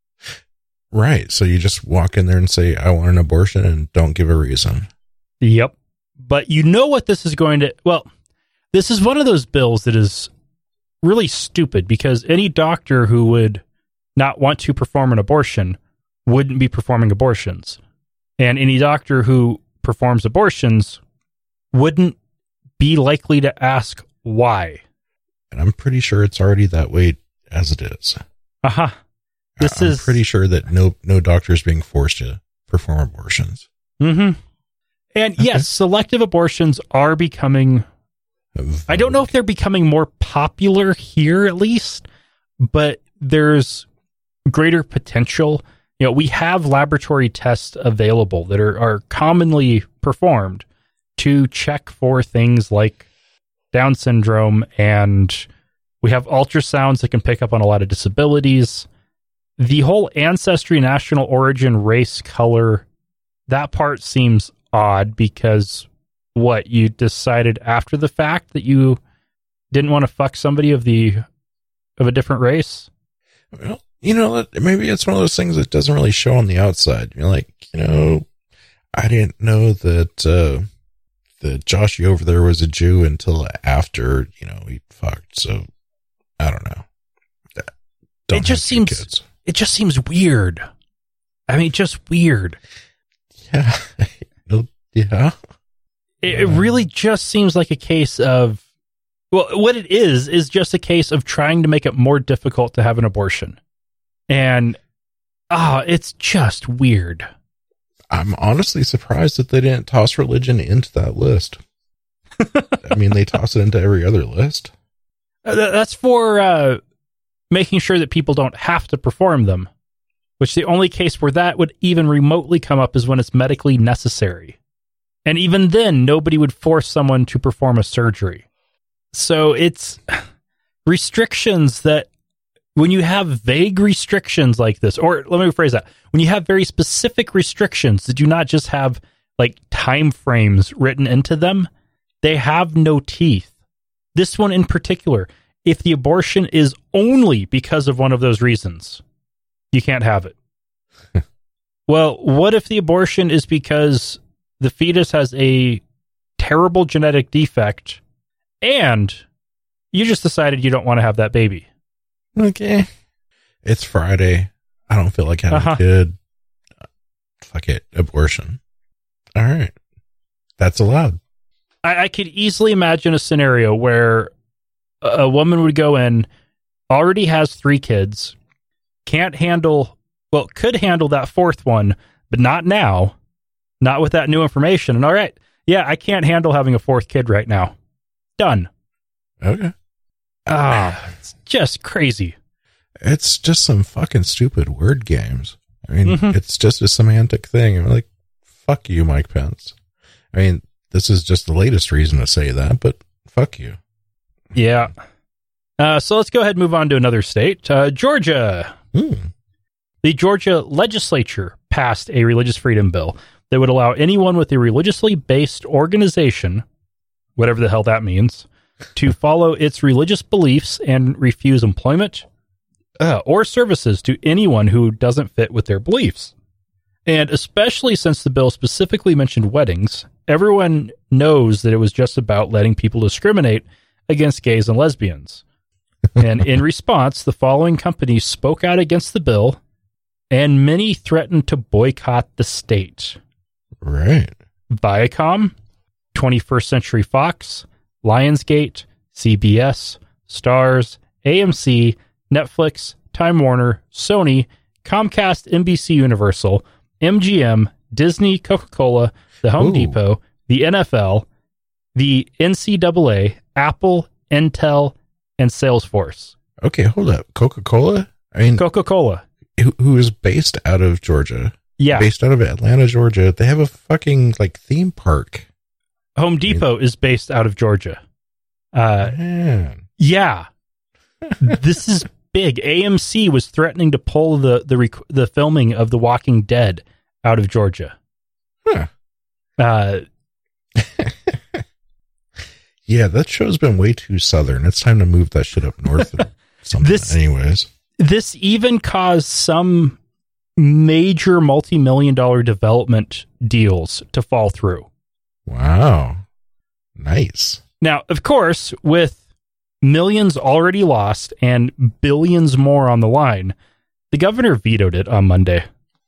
Right. So you just walk in there and say, "I want an abortion," and don't give a reason. Yep. But you know what this is going to... Well, this is one of those bills that is really stupid, because any doctor who would not want to perform an abortion wouldn't be performing abortions. And any doctor who performs abortions wouldn't be likely to ask why. And I'm pretty sure it's already that way as it is. Uh-huh. This I'm is pretty sure that no no doctor is being forced to perform abortions. Mm-hmm. And okay. Yes, selective abortions are becoming... Vogue. I don't know if they're becoming more popular here, at least, but there's greater potential. You know, we have laboratory tests available that are, are commonly performed to check for things like Down syndrome, and we have ultrasounds that can pick up on a lot of disabilities. The whole ancestry, national origin, race, color, that part seems odd, because what, you decided after the fact that you didn't want to fuck somebody of the of a different race? Well, you know, maybe it's one of those things that doesn't really show on the outside. You're like, you know, I didn't know that uh, that Joshy over there was a Jew until after, you know, he fucked. So I don't know. Don't it just seems kids. It just seems weird. I mean, just weird. Yeah. yeah. It, it really just seems like a case of, well, what it is, is just a case of trying to make it more difficult to have an abortion. And, ah, oh, it's just weird. I'm honestly surprised that they didn't toss religion into that list. I mean, they toss it into every other list. That's for uh, making sure that people don't have to perform them, which the only case where that would even remotely come up is when it's medically necessary. And even then, nobody would force someone to perform a surgery. So it's restrictions that, when you have vague restrictions like this, or let me rephrase that, when you have very specific restrictions that do not just have like time frames written into them, they have no teeth. This one in particular, if the abortion is only because of one of those reasons, you can't have it. Well, what if the abortion is because the fetus has a terrible genetic defect and you just decided you don't want to have that baby? Okay. It's Friday. I don't feel like having uh-huh. a kid. Fuck it. Abortion. All right. That's allowed. I, I could easily imagine a scenario where a woman would go in, already has three kids, can't handle, well, could handle that fourth one, but not now, not with that new information. And all right, yeah, I can't handle having a fourth kid right now. Done. Okay. Ah, it's just crazy. It's just some fucking stupid word games. I mean, Mhm. it's just a semantic thing. I'm like, fuck you, Mike Pence. I mean, this is just the latest reason to say that, but fuck you. Yeah. Uh, so let's go ahead and move on to another state. Uh, Georgia. Hmm. The Georgia legislature passed a religious freedom bill that would allow anyone with a religiously based organization, whatever the hell that means, to follow its religious beliefs and refuse employment uh, or services to anyone who doesn't fit with their beliefs. And especially since the bill specifically mentioned weddings, everyone knows that it was just about letting people discriminate against gays and lesbians. And in response, the following companies spoke out against the bill, and many threatened to boycott the state. Right. Viacom, twenty-first Century Fox, Lionsgate, C B S, Starz, A M C, Netflix, Time Warner, Sony, Comcast, N B C Universal, M G M, Disney, Coca-Cola, the Home Ooh. Depot, the N F L, the N C double A, Apple, Intel, and Salesforce. Okay, hold up. Coca-Cola? I mean, Coca-Cola. who, who is based out of Georgia? Yeah. Based out of Atlanta, Georgia. They have a fucking, like, theme park. Home Depot is based out of Georgia. Uh, Man. yeah. This is big. A M C was threatening to pull the the rec- the filming of The Walking Dead out of Georgia. Huh. Uh, Yeah, that show's been way too southern. It's time to move that shit up north. Or something. This- Anyways. this even caused some major multi-million dollar development deals to fall through. Wow. Nice. Now, of course, with millions already lost and billions more on the line, the governor vetoed it on Monday.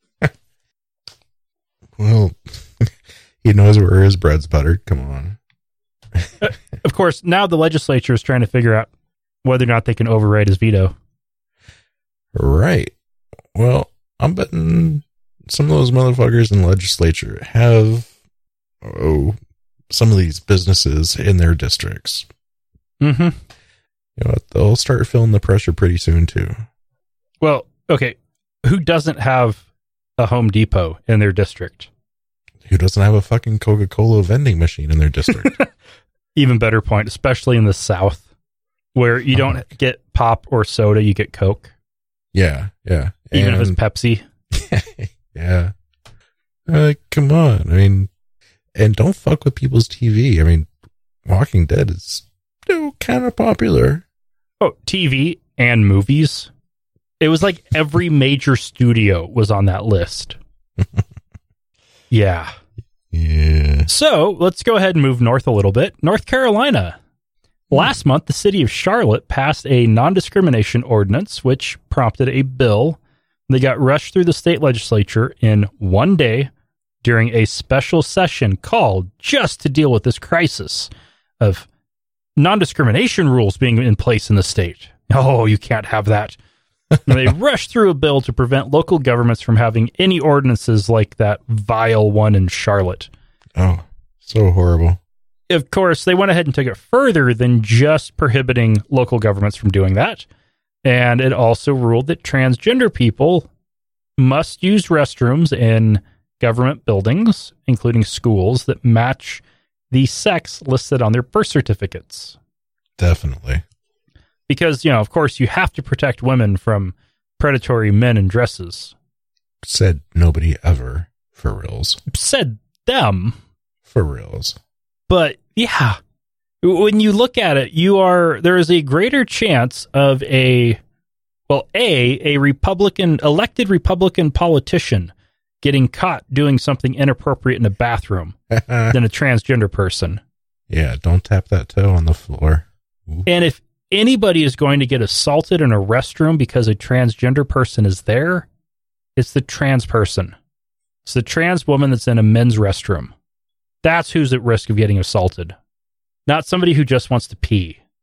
Well, he knows where his bread's buttered. Come on. Of course, now the legislature is trying to figure out whether or not they can override his veto. Right. Well, I'm betting some of those motherfuckers in the legislature have oh some of these businesses in their districts. Mm-hmm. You know what? They'll start feeling the pressure pretty soon too. Well, okay. Who doesn't have a Home Depot in their district? Who doesn't have a fucking Coca-Cola vending machine in their district? Even better point, especially in the South, where you don't Oh. get pop or soda, you get Coke, Yeah, yeah. even if it's And- Pepsi. yeah. Uh, come on. I mean, and don't fuck with people's T V. I mean, Walking Dead is still kind of popular. Oh, T V and movies. It was like every major studio was on that list. Yeah. Yeah. So let's go ahead and move north a little bit. North Carolina. Last month, the city of Charlotte passed a non-discrimination ordinance, which prompted a bill that got rushed through the state legislature in one day during a special session called just to deal with this crisis of non-discrimination rules being in place in the state. Oh, you can't have that. And they rushed through a bill to prevent local governments from having any ordinances like that vile one in Charlotte. Oh, so horrible. Of course, they went ahead and took it further than just prohibiting local governments from doing that. And it also ruled that transgender people must use restrooms in government buildings, including schools, that match the sex listed on their birth certificates. Definitely. Because, you know, of course, you have to protect women from predatory men in dresses. Said nobody ever. For reals. Said them. For reals. But yeah, when you look at it, you are there is a greater chance of a well, a a Republican elected Republican politician getting caught doing something inappropriate in a bathroom than a transgender person. Yeah, don't tap that toe on the floor. Ooh. And if anybody is going to get assaulted in a restroom because a transgender person is there, it's the trans person. It's the trans woman that's in a men's restroom. That's who's at risk of getting assaulted. Not somebody who just wants to pee.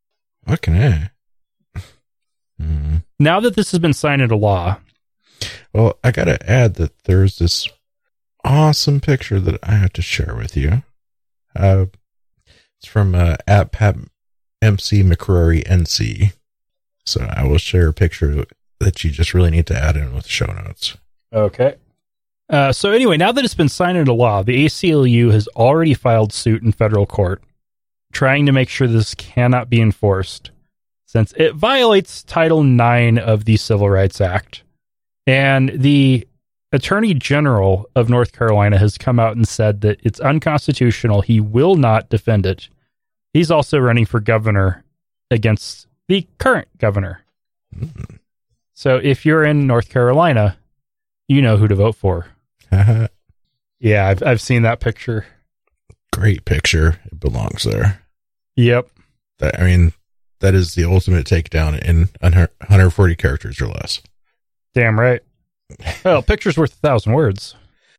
Fucking A. Mm. Now that this has been signed into law. Well, I got to add that there's this awesome picture that I have to share with you. Uh, it's from uh, at Pat M C McCrory N C. So I will share a picture that you just really need to add in with the show notes. Okay. Uh, so anyway, now that it's been signed into law, the A C L U has already filed suit in federal court, trying to make sure this cannot be enforced, since it violates Title nine of the Civil Rights Act. And the Attorney General of North Carolina has come out and said that it's unconstitutional. He will not defend it. He's also running for governor against the current governor. Mm. So if you're in North Carolina, you know who to vote for. Yeah, I've I've seen that picture. Great picture. It belongs there. Yep. That, I mean, that is the ultimate takedown in one hundred forty characters or less. Damn right. Well, picture's worth a thousand words.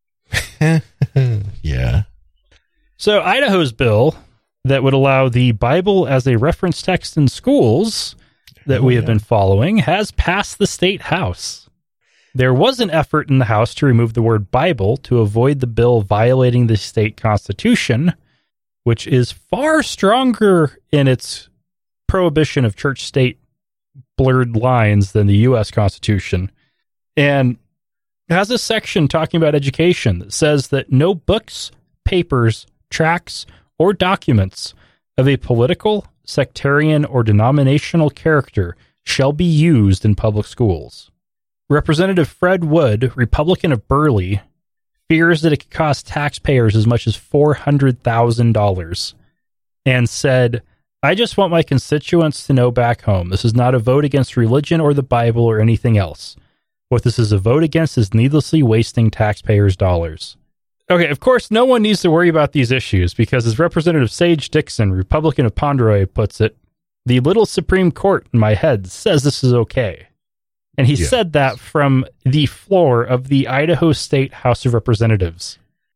Yeah. So Idaho's bill that would allow the Bible as a reference text in schools that oh, we have yeah. been following has passed the state house. There was an effort in the House to remove the word Bible to avoid the bill violating the state constitution, which is far stronger in its prohibition of church-state blurred lines than the U S Constitution. And it has a section talking about education that says that no books, papers, tracts, or documents of a political, sectarian, or denominational character shall be used in public schools. Representative Fred Wood, Republican of Burley, fears that it could cost taxpayers as much as four hundred thousand dollars and said, I just want my constituents to know back home, this is not a vote against religion or the Bible or anything else. What this is a vote against is needlessly wasting taxpayers' dollars. Okay, of course, no one needs to worry about these issues because as Representative Sage Dixon, Republican of Ponderoy, puts it, the little Supreme Court in my head says this is okay. And he yeah. said that from the floor of the Idaho State House of Representatives.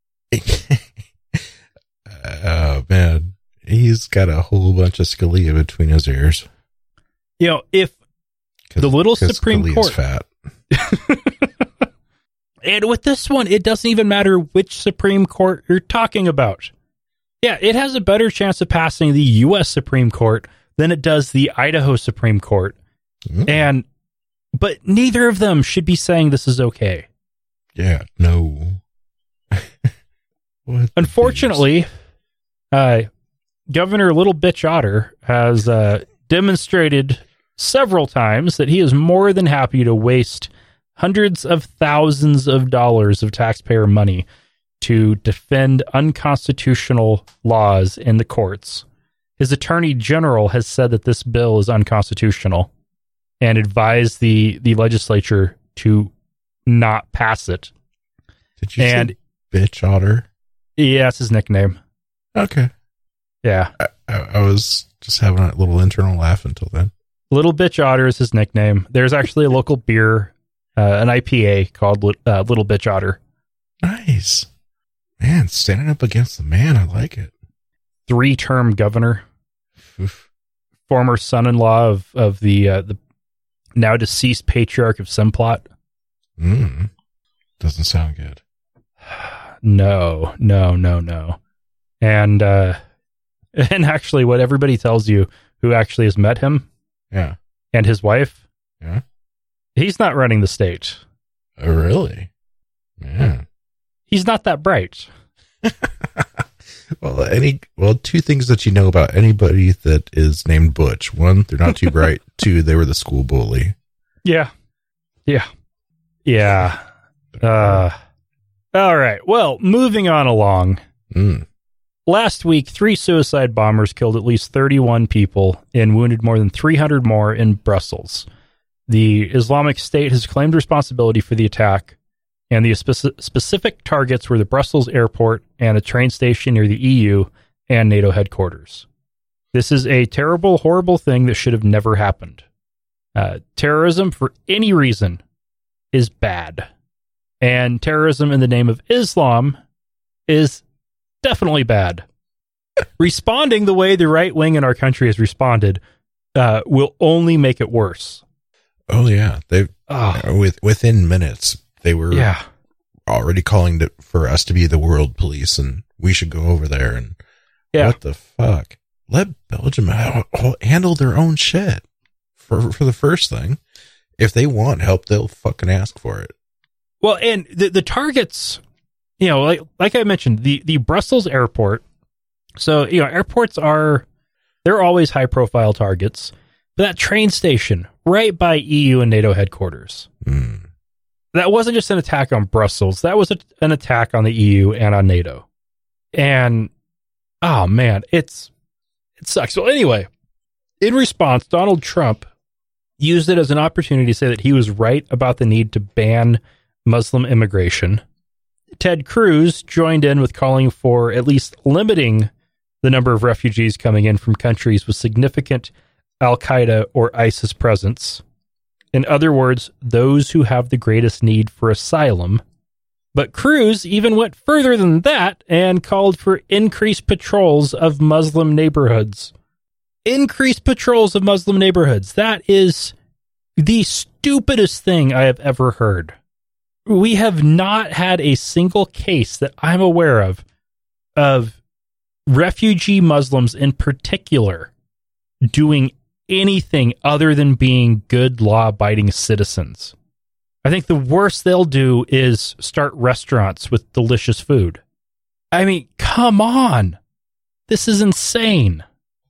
Oh, man. He's got a whole bunch of Scalia between his ears. You know, if the little Supreme Scalia's Court... fat. And with this one, it doesn't even matter which Supreme Court you're talking about. Yeah, it has a better chance of passing the U S Supreme Court than it does the Idaho Supreme Court. Mm. And But neither of them should be saying this is okay. Yeah, no. Unfortunately, uh, Governor Little Bitch Otter has uh, demonstrated several times that he is more than happy to waste hundreds of thousands of dollars of taxpayer money to defend unconstitutional laws in the courts. His attorney general has said that this bill is unconstitutional and advised the, the legislature to not pass it. Did you and, say Bitch Otter? Yeah, that's his nickname. Okay. Yeah. I, I, I was just having a little internal laugh until then. Little Bitch Otter is his nickname. There's actually a local beer, uh, an I P A called uh, Little Bitch Otter. Nice. Man, standing up against the man. I like it. Three-term governor. Oof. Former son-in-law of, of the uh, the now deceased patriarch of Simplot. Mm. Doesn't sound good. No, no, no, no. And uh, and actually what everybody tells you who actually has met him, yeah, and his wife, yeah, he's not running the state. Oh, really? Yeah. He's not that bright. Well, any well, two things that you know about anybody that is named Butch. One, they're not too bright. Two, they were the school bully. Yeah. Yeah. Yeah. Uh, all right. Well, moving on along. Mm. Last week, three suicide bombers killed at least thirty-one people and wounded more than three hundred more in Brussels. The Islamic State has claimed responsibility for the attack, and the speci- specific targets were the Brussels airport and a train station near the E U and NATO headquarters. This is a terrible, horrible thing that should have never happened. Uh, terrorism, for any reason, is bad. And terrorism in the name of Islam is definitely bad. Responding the way the right wing in our country has responded uh, will only make it worse. Oh yeah, they Oh, with within minutes they were yeah. already calling to, for us to be the world police, and we should go over there. And Yeah. what the fuck? Let Belgium ha- handle their own shit for for the first thing. If they want help, they'll fucking ask for it. Well, and the the targets, you know, like like I mentioned, the the Brussels airport. So, you know, airports are they're always high profile targets. But that train station right by E U and NATO headquarters. Mm. That wasn't just an attack on Brussels. That was a, an attack on the E U and on NATO. And oh man, it's it sucks. Well, anyway, in response, Donald Trump used it as an opportunity to say that he was right about the need to ban Muslim immigration. Ted Cruz joined in with calling for at least limiting the number of refugees coming in from countries with significant Al-Qaeda or ISIS presence. In other words, those who have the greatest need for asylum. But Cruz even went further than that and called for increased patrols of Muslim neighborhoods. Increased patrols of Muslim neighborhoods. That is the stupidest thing I have ever heard. We have not had a single case that I'm aware of of refugee Muslims in particular doing anything other than being good law-abiding citizens. I think the worst they'll do is start restaurants with delicious food. I mean, come on. This is insane.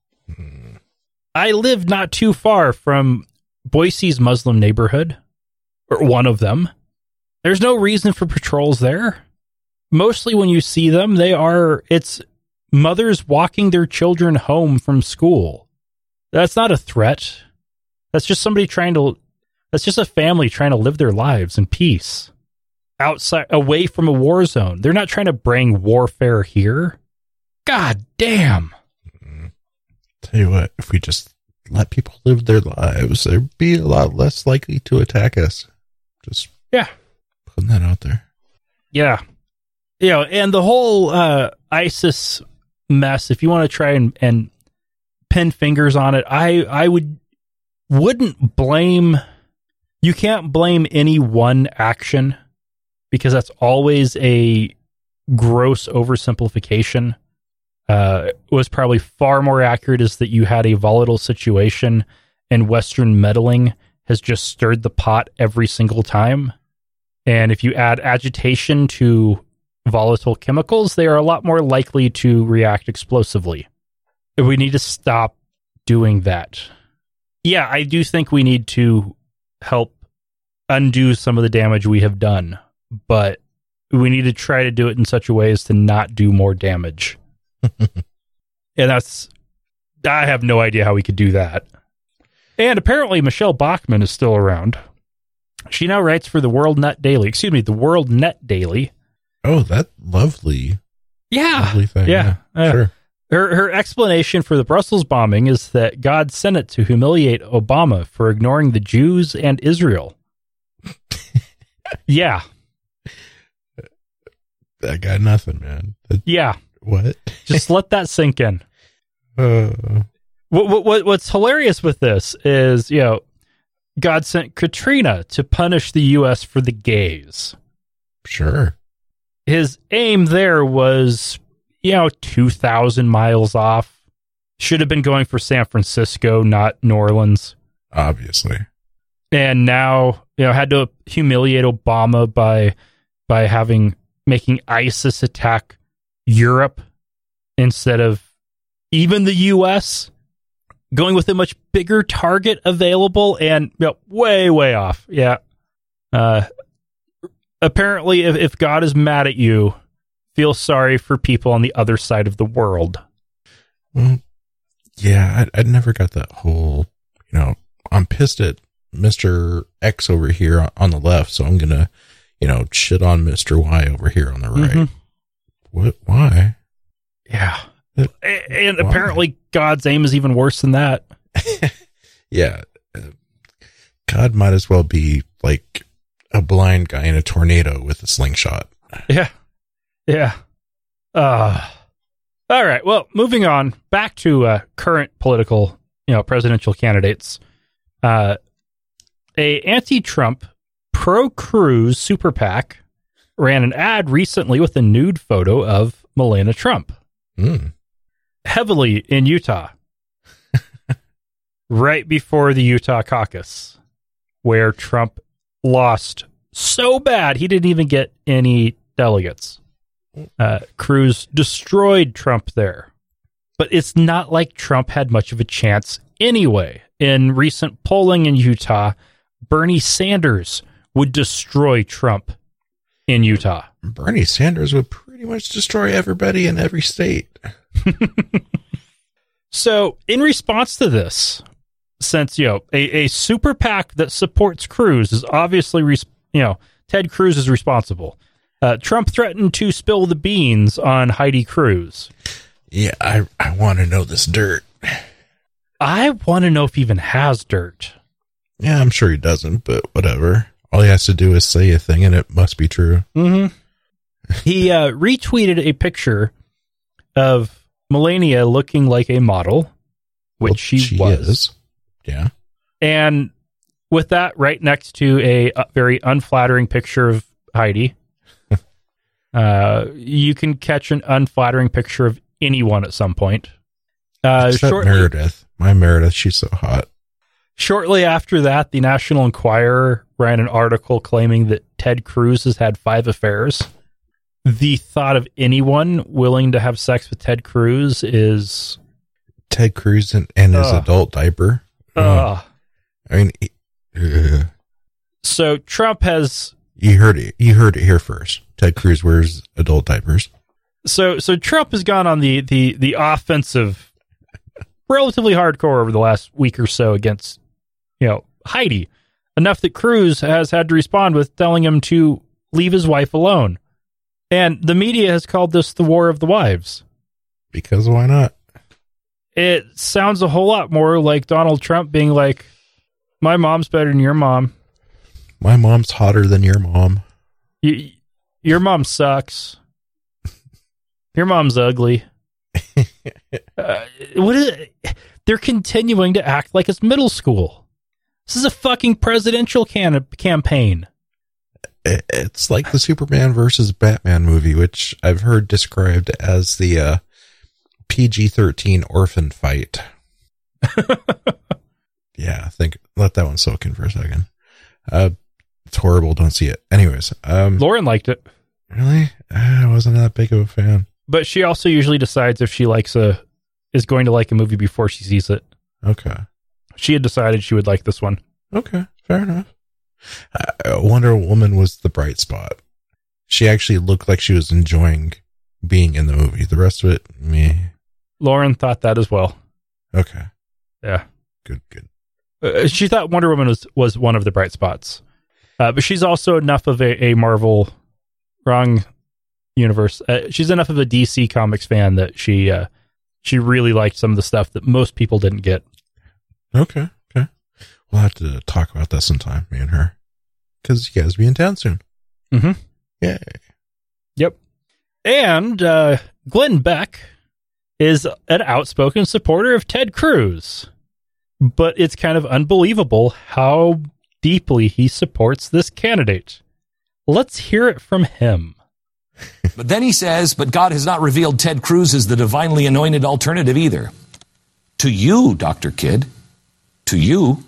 Mm. I live not too far from Boise's Muslim neighborhood, or one of them. There's no reason for patrols there. Mostly when you see them, they are, it's mothers walking their children home from school. That's not a threat. That's just somebody trying to, that's just a family trying to live their lives in peace. Outside, away from a war zone. They're not trying to bring warfare here. God damn. Mm. Tell you what, if we just let people live their lives, they'd be a lot less likely to attack us. Just yeah, putting that out there. Yeah. You know, and the whole uh, ISIS mess, if you want to try and, and pin fingers on it, I, I would, wouldn't blame, you can't blame any one action because that's always a gross oversimplification. Uh, was probably far more accurate is that you had a volatile situation and Western meddling has just stirred the pot every single time. And if you add agitation to volatile chemicals, they are a lot more likely to react explosively. We need to stop doing that. Yeah, I do think we need to help undo some of the damage we have done, but we need to try to do it in such a way as to not do more damage. And that's, I have no idea how we could do that. And apparently Michelle Bachmann is still around. She now writes for the World Net Daily, excuse me, the World Net Daily. Oh, that lovely, Yeah. lovely thing. Yeah. Yeah, Uh, sure. Her, her explanation for the Brussels bombing is that God sent it to humiliate Obama for ignoring the Jews and Israel. Yeah. I got nothing, man. That- Yeah. what? Just let that sink in. Uh, What, what what's hilarious with this is, you know, God sent Katrina to punish the U S for the gays. sure. His aim there was, you know, two thousand miles off. Should have been going for San Francisco, not New Orleans. Obviously. And now, you know, had to humiliate Obama by by having making ISIS attack Europe instead of even the U S, going with a much bigger target available and, you know, way, way off. Yeah. Uh, apparently, if, if God is mad at you, feel sorry for people on the other side of the world. Well, yeah, I, I never got that whole, you know, I'm pissed at Mister X over here on the left, so I'm going to, you know, shit on Mister Y over here on the right. Mhm. What? Why? Yeah. Uh, A- And why? apparently God's aim is even worse than that. Yeah. Uh, God might as well be like a blind guy in a tornado with a slingshot. Yeah. Yeah. Uh, all right. Well, moving on back to uh, current political you know, presidential candidates. Uh, a anti-Trump, pro-Cruz super PAC ran an ad recently with a nude photo of Melania Trump. Mm. Heavily in Utah. Right before the Utah caucus, where Trump lost so bad he didn't even get any delegates. Uh, Cruz destroyed Trump there. But it's not like Trump had much of a chance anyway. In recent polling in Utah, Bernie Sanders would destroy Trump in Utah. Bernie Sanders would pretty much destroy everybody in every state. So, in response to this, since, you know, a, a super PAC that supports Cruz is obviously, res- you know, Ted Cruz is responsible. Uh, Trump threatened to spill the beans on Heidi Cruz. Yeah, I, I want to know this dirt. I want to know if he even has dirt. Yeah, I'm sure he doesn't, but whatever. All he has to do is say a thing and it must be true. Mm-hmm. He uh, retweeted a picture of Melania looking like a model, which Well, she, she was. is. Yeah. And with that right next to a, a very unflattering picture of Heidi, uh, you can catch an unflattering picture of anyone at some point. Uh, Except shortly, Meredith. My Meredith, she's so hot. Shortly after that, the National Enquirer ran an article claiming that Ted Cruz has had five affairs. The thought of anyone willing to have sex with Ted Cruz is... Ted Cruz and, and his Ugh. adult diaper. Uh, I mean, uh, so Trump has... you heard it. You heard it here first. Ted Cruz wears adult diapers. So so Trump has gone on the, the, the offensive, relatively hardcore over the last week or so against, you know, Heidi. Enough that Cruz has had to respond with telling him to leave his wife alone. And the media has called this the war of the wives. Because why not? It sounds a whole lot more like Donald Trump being like, my mom's better than your mom. My mom's hotter than your mom. You, your mom sucks. Your mom's ugly. uh, what is it? They're continuing to act like it's middle school. This is a fucking presidential can- campaign. It's like the Superman versus Batman movie, which I've heard described as the uh, P G thirteen orphan fight. Yeah, think let that one soak in for a second. Uh, it's horrible. Don't see it. Anyways, um, Lauren liked it. Really? I wasn't that big of a fan. But she also usually decides if she likes a is going to like a movie before she sees it. Okay. She had decided she would like this one. Okay, fair enough. Uh, Wonder Woman was the bright spot. She actually looked like she was enjoying being in the movie. The rest of it, meh. Lauren thought that as well. Okay. Yeah. Good, good. Uh, she thought Wonder Woman was, was one of the bright spots. Uh, but she's also enough of a, a Marvel, wrong universe. Uh, she's enough of a D C Comics fan that she uh, she really liked some of the stuff that most people didn't get. Okay, okay. We'll have to talk about that sometime, me and her. Because you guys will be in town soon. Mm-hmm. Yay. Yep. And uh, Glenn Beck is an outspoken supporter of Ted Cruz. But it's kind of unbelievable how deeply he supports this candidate. Let's hear it from him. But then he says, but God has not revealed Ted Cruz as the divinely anointed alternative either. To you, Doctor Kidd, to you,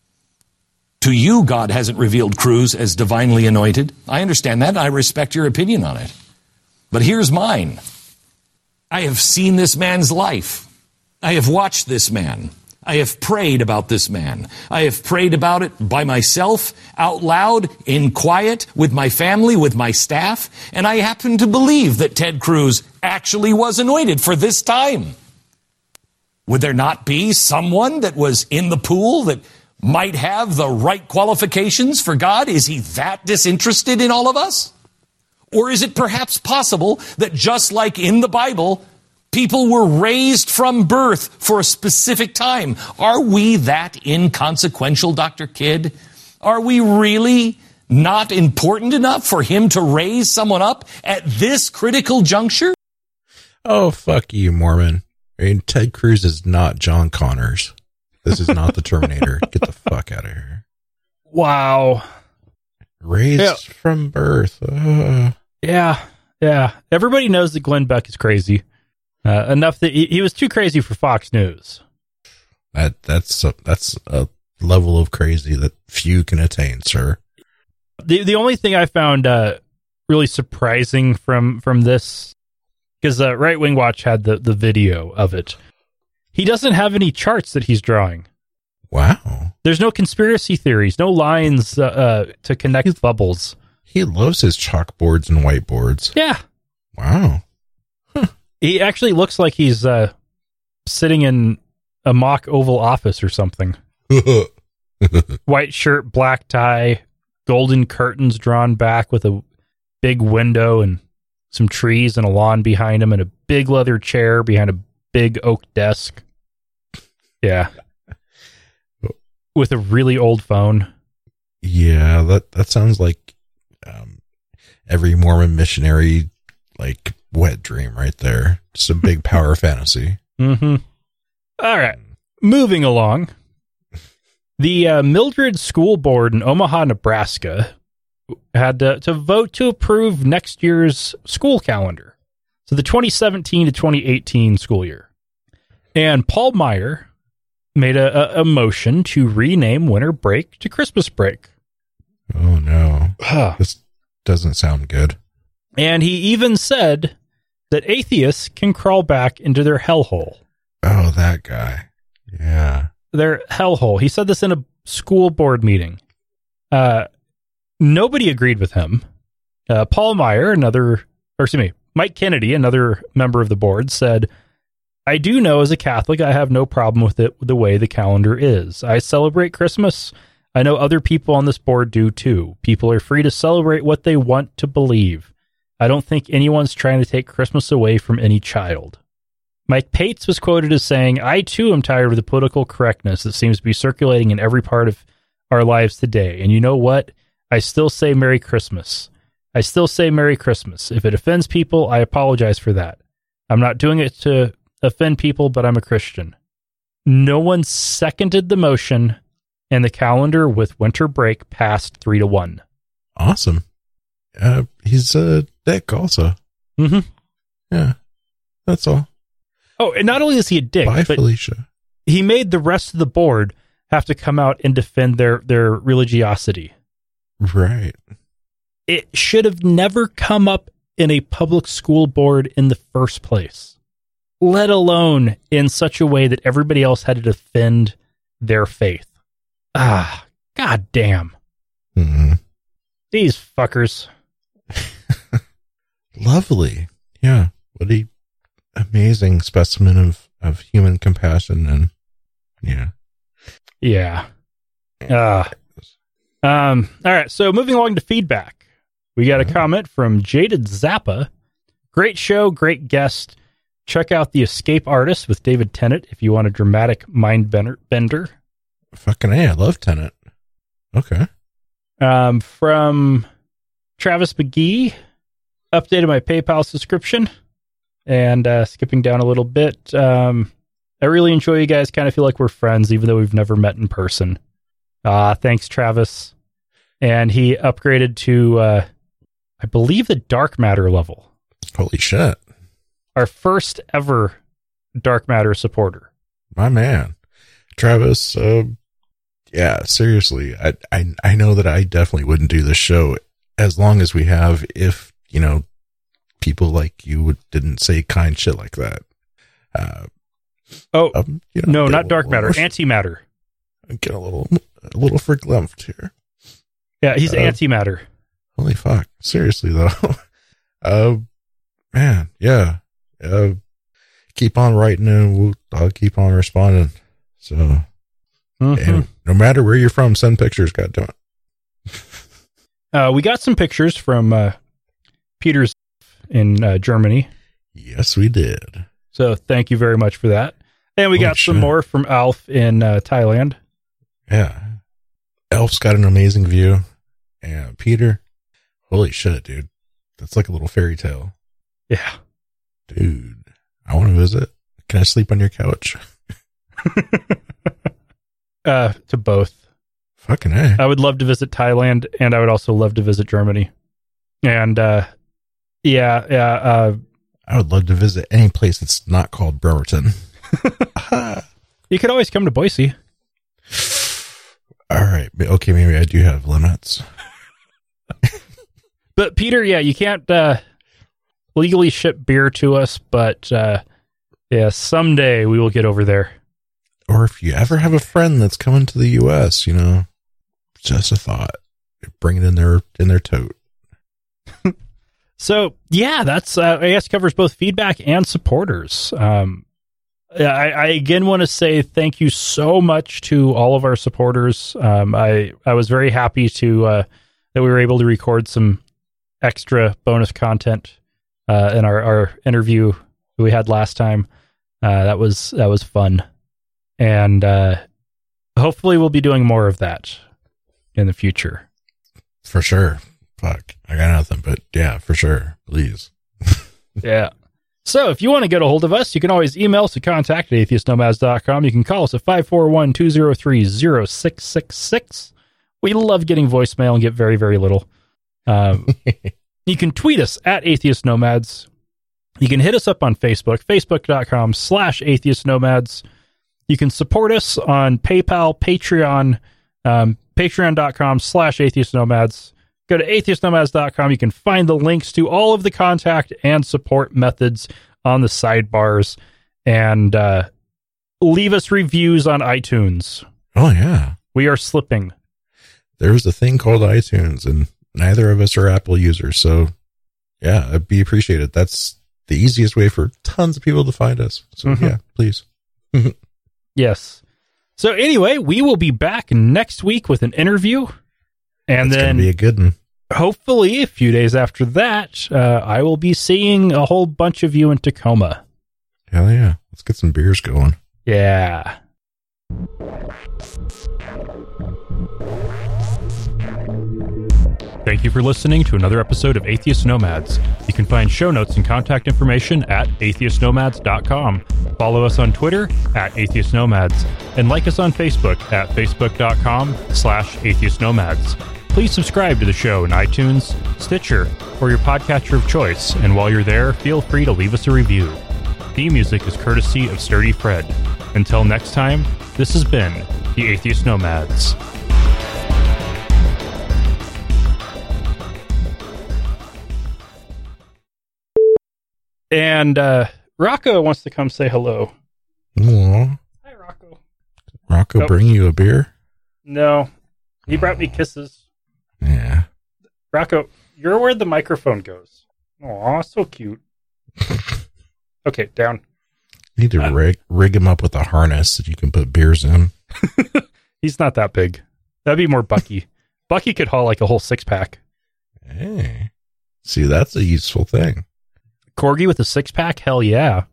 to you, God hasn't revealed Cruz as divinely anointed. I understand that, and I respect your opinion on it. But here's mine. I have seen this man's life. I have watched this man. I have prayed about this man. I have prayed about it by myself, out loud, in quiet, with my family, with my staff, and I happen to believe that Ted Cruz actually was anointed for this time. Would there not be someone that was in the pool that might have the right qualifications for God? Is he that disinterested in all of us? Or is it perhaps possible that just like in the Bible, people were raised from birth for a specific time? Are we that inconsequential, Doctor Kidd? Are we really not important enough for him to raise someone up at this critical juncture? Oh, fuck you, Mormon. I mean, Ted Cruz is not John Connors. This is not the Terminator. Get the fuck out of here. Wow. Raised Yeah. from birth. Uh, Yeah, yeah. Everybody knows that Glenn Beck is crazy. Uh, enough that he, he was too crazy for Fox News. that that's a, that's a level of crazy that few can attain, sir. The the only thing I found uh, really surprising from from this, because uh, Right Wing Watch had the, the video of it, he doesn't have any charts that he's drawing. Wow. There's no conspiracy theories, no lines uh, uh, to connect He's- bubbles. He loves his chalkboards and whiteboards. Yeah. Wow. He actually looks like he's uh, sitting in a mock Oval Office or something. White shirt, black tie, golden curtains drawn back with a big window and some trees and a lawn behind him and a big leather chair behind a big oak desk. Yeah. With a really old phone. Yeah, that that sounds like um, every Mormon missionary like wet dream right there. Just a big power fantasy. Mm-hmm. All right. Moving along. The uh, Mildred School Board in Omaha, Nebraska had to, to vote to approve next year's school calendar. So the twenty seventeen to twenty eighteen school year. And Paul Meyer made a, a, a motion to rename winter break to Christmas break. Oh no. This doesn't sound good. And he even said that atheists can crawl back into their hellhole. Oh, that guy. Yeah. Their hellhole. He said this in a school board meeting. Uh, nobody agreed with him. Uh, Paul Meyer, another, or excuse me, Mike Kennedy, another member of the board, said, I do know as a Catholic I have no problem with it the way the calendar is. I celebrate Christmas. I know other people on this board do too. People are free to celebrate what they want to believe. I don't think anyone's trying to take Christmas away from any child. Mike Pates was quoted as saying, I too am tired of the political correctness that seems to be circulating in every part of our lives today. And you know what? I still say Merry Christmas. I still say Merry Christmas. If it offends people, I apologize for that. I'm not doing it to offend people, but I'm a Christian. No one seconded the motion, and the calendar with winter break passed three to one. Awesome. Uh, he's a dick also. Mm-hmm. Yeah. That's all. Oh, and not only is he a dick, Bye, but Felicia. he made the rest of the board have to come out and defend their, their religiosity. Right. It should have never come up in a public school board in the first place, let alone in such a way that everybody else had to defend their faith. Ah, god damn. Mm-hmm. These fuckers. Lovely. Yeah. What a amazing specimen of, of human compassion and yeah. Yeah. Uh, um, all right. So moving along to feedback, we got a comment from Jaded Zappa. Great show. Great guest. Check out The Escape Artist with David Tennant if you want a dramatic mind bender. bender. Fucking A, I love Tenet. Okay. Um, from Travis McGee, updated my PayPal subscription. And uh, skipping down a little bit, um, I really enjoy you guys. Kind of feel like we're friends, even though we've never met in person. Uh, thanks, Travis. And he upgraded to, uh, I believe, the Dark Matter level. Holy shit. Our first ever Dark Matter supporter. My man. Travis, uh, yeah, seriously. I, I, I know that I definitely wouldn't do this show as long as we have, if, you know, people like you would, didn't say kind shit like that. Uh, oh, um, you know, no, not Dark little, Matter, Antimatter. Get a little, a little verklempt here. Yeah, he's uh, Antimatter. Holy fuck. Seriously, though. uh, man, yeah. Uh, keep on writing and we'll, I'll keep on responding. So, Mm-hmm. and no matter where you're from, send pictures, goddammit. Uh, we got some pictures from uh, Peter's in uh, Germany. Yes, we did. So thank you very much for that. And we Holy got some shit. more from Alf in uh, Thailand. Yeah. Elf's got an amazing view. And Peter, holy shit, dude. That's like a little fairy tale. Yeah. Dude, I want to visit. Can I sleep on your couch? Uh, to both. Fucking A. I would love to visit Thailand, and I would also love to visit Germany. And uh, yeah, yeah. Uh, I would love to visit any place that's not called Bremerton. You could always come to Boise. All right. Okay, maybe I do have limits. But Peter, yeah, you can't uh, legally ship beer to us, but uh, yeah, someday we will get over there. Or if you ever have a friend that's coming to the U S, you know, just a thought. Bring it in their in their tote. So yeah, that's uh, I guess covers both feedback and supporters. Um, I, I again want to say thank you so much to all of our supporters. Um, I I was very happy to uh, that we were able to record some extra bonus content uh, in our, our interview we had last time. Uh, that was that was fun, and uh, hopefully we'll be doing more of that in the future. For sure. Fuck, I got nothing, but yeah, for sure. Please. Yeah. So if you want to get a hold of us, you can always email us at contact at atheist nomads dot com. You can call us at five four one, two zero three, zero six six six. We love getting voicemail and get very, very little. Um, you can tweet us at Atheist Nomads. You can hit us up on Facebook, facebook dot com slash Atheist Nomads. You can support us on PayPal, Patreon, um, patreon dot com slash Atheist Nomads. Go to atheist nomads dot com. You can find the links to all of the contact and support methods on the sidebars, and uh, leave us reviews on iTunes. Oh, yeah. We are slipping. There's a thing called iTunes, and neither of us are Apple users. So, yeah, it'd be appreciated. That's the easiest way for tons of people to find us. So, mm-hmm. yeah, please. Yes. So, anyway, we will be back next week with an interview. And That's then gonna be a good one. Hopefully, a few days after that, uh, I will be seeing a whole bunch of you in Tacoma. Hell yeah. Let's get some beers going. Yeah. Thank you for listening to another episode of Atheist Nomads. You can find show notes and contact information at atheist nomads dot com. Follow us on Twitter at Atheist Nomads and like us on Facebook at facebook dot com slash Atheist Nomads. Please subscribe to the show in iTunes, Stitcher, or your podcatcher of choice, and while you're there, feel free to leave us a review. Theme music is courtesy of Sturdy Fred. Until next time, this has been the Atheist Nomads. And uh, Rocco wants to come say hello. Aww. Hi, Rocco. Rocco Nope. bring you a beer? No, he brought me kisses. Yeah. Rocco, you're where the microphone goes. Aw, so cute. Okay, down. You need to Uh, rig, rig him up with a harness that you can put beers in. He's not that big. That'd be more Bucky. Bucky could haul like a whole six pack. Hey. See, that's a useful thing. Corgi with a six pack? Hell yeah.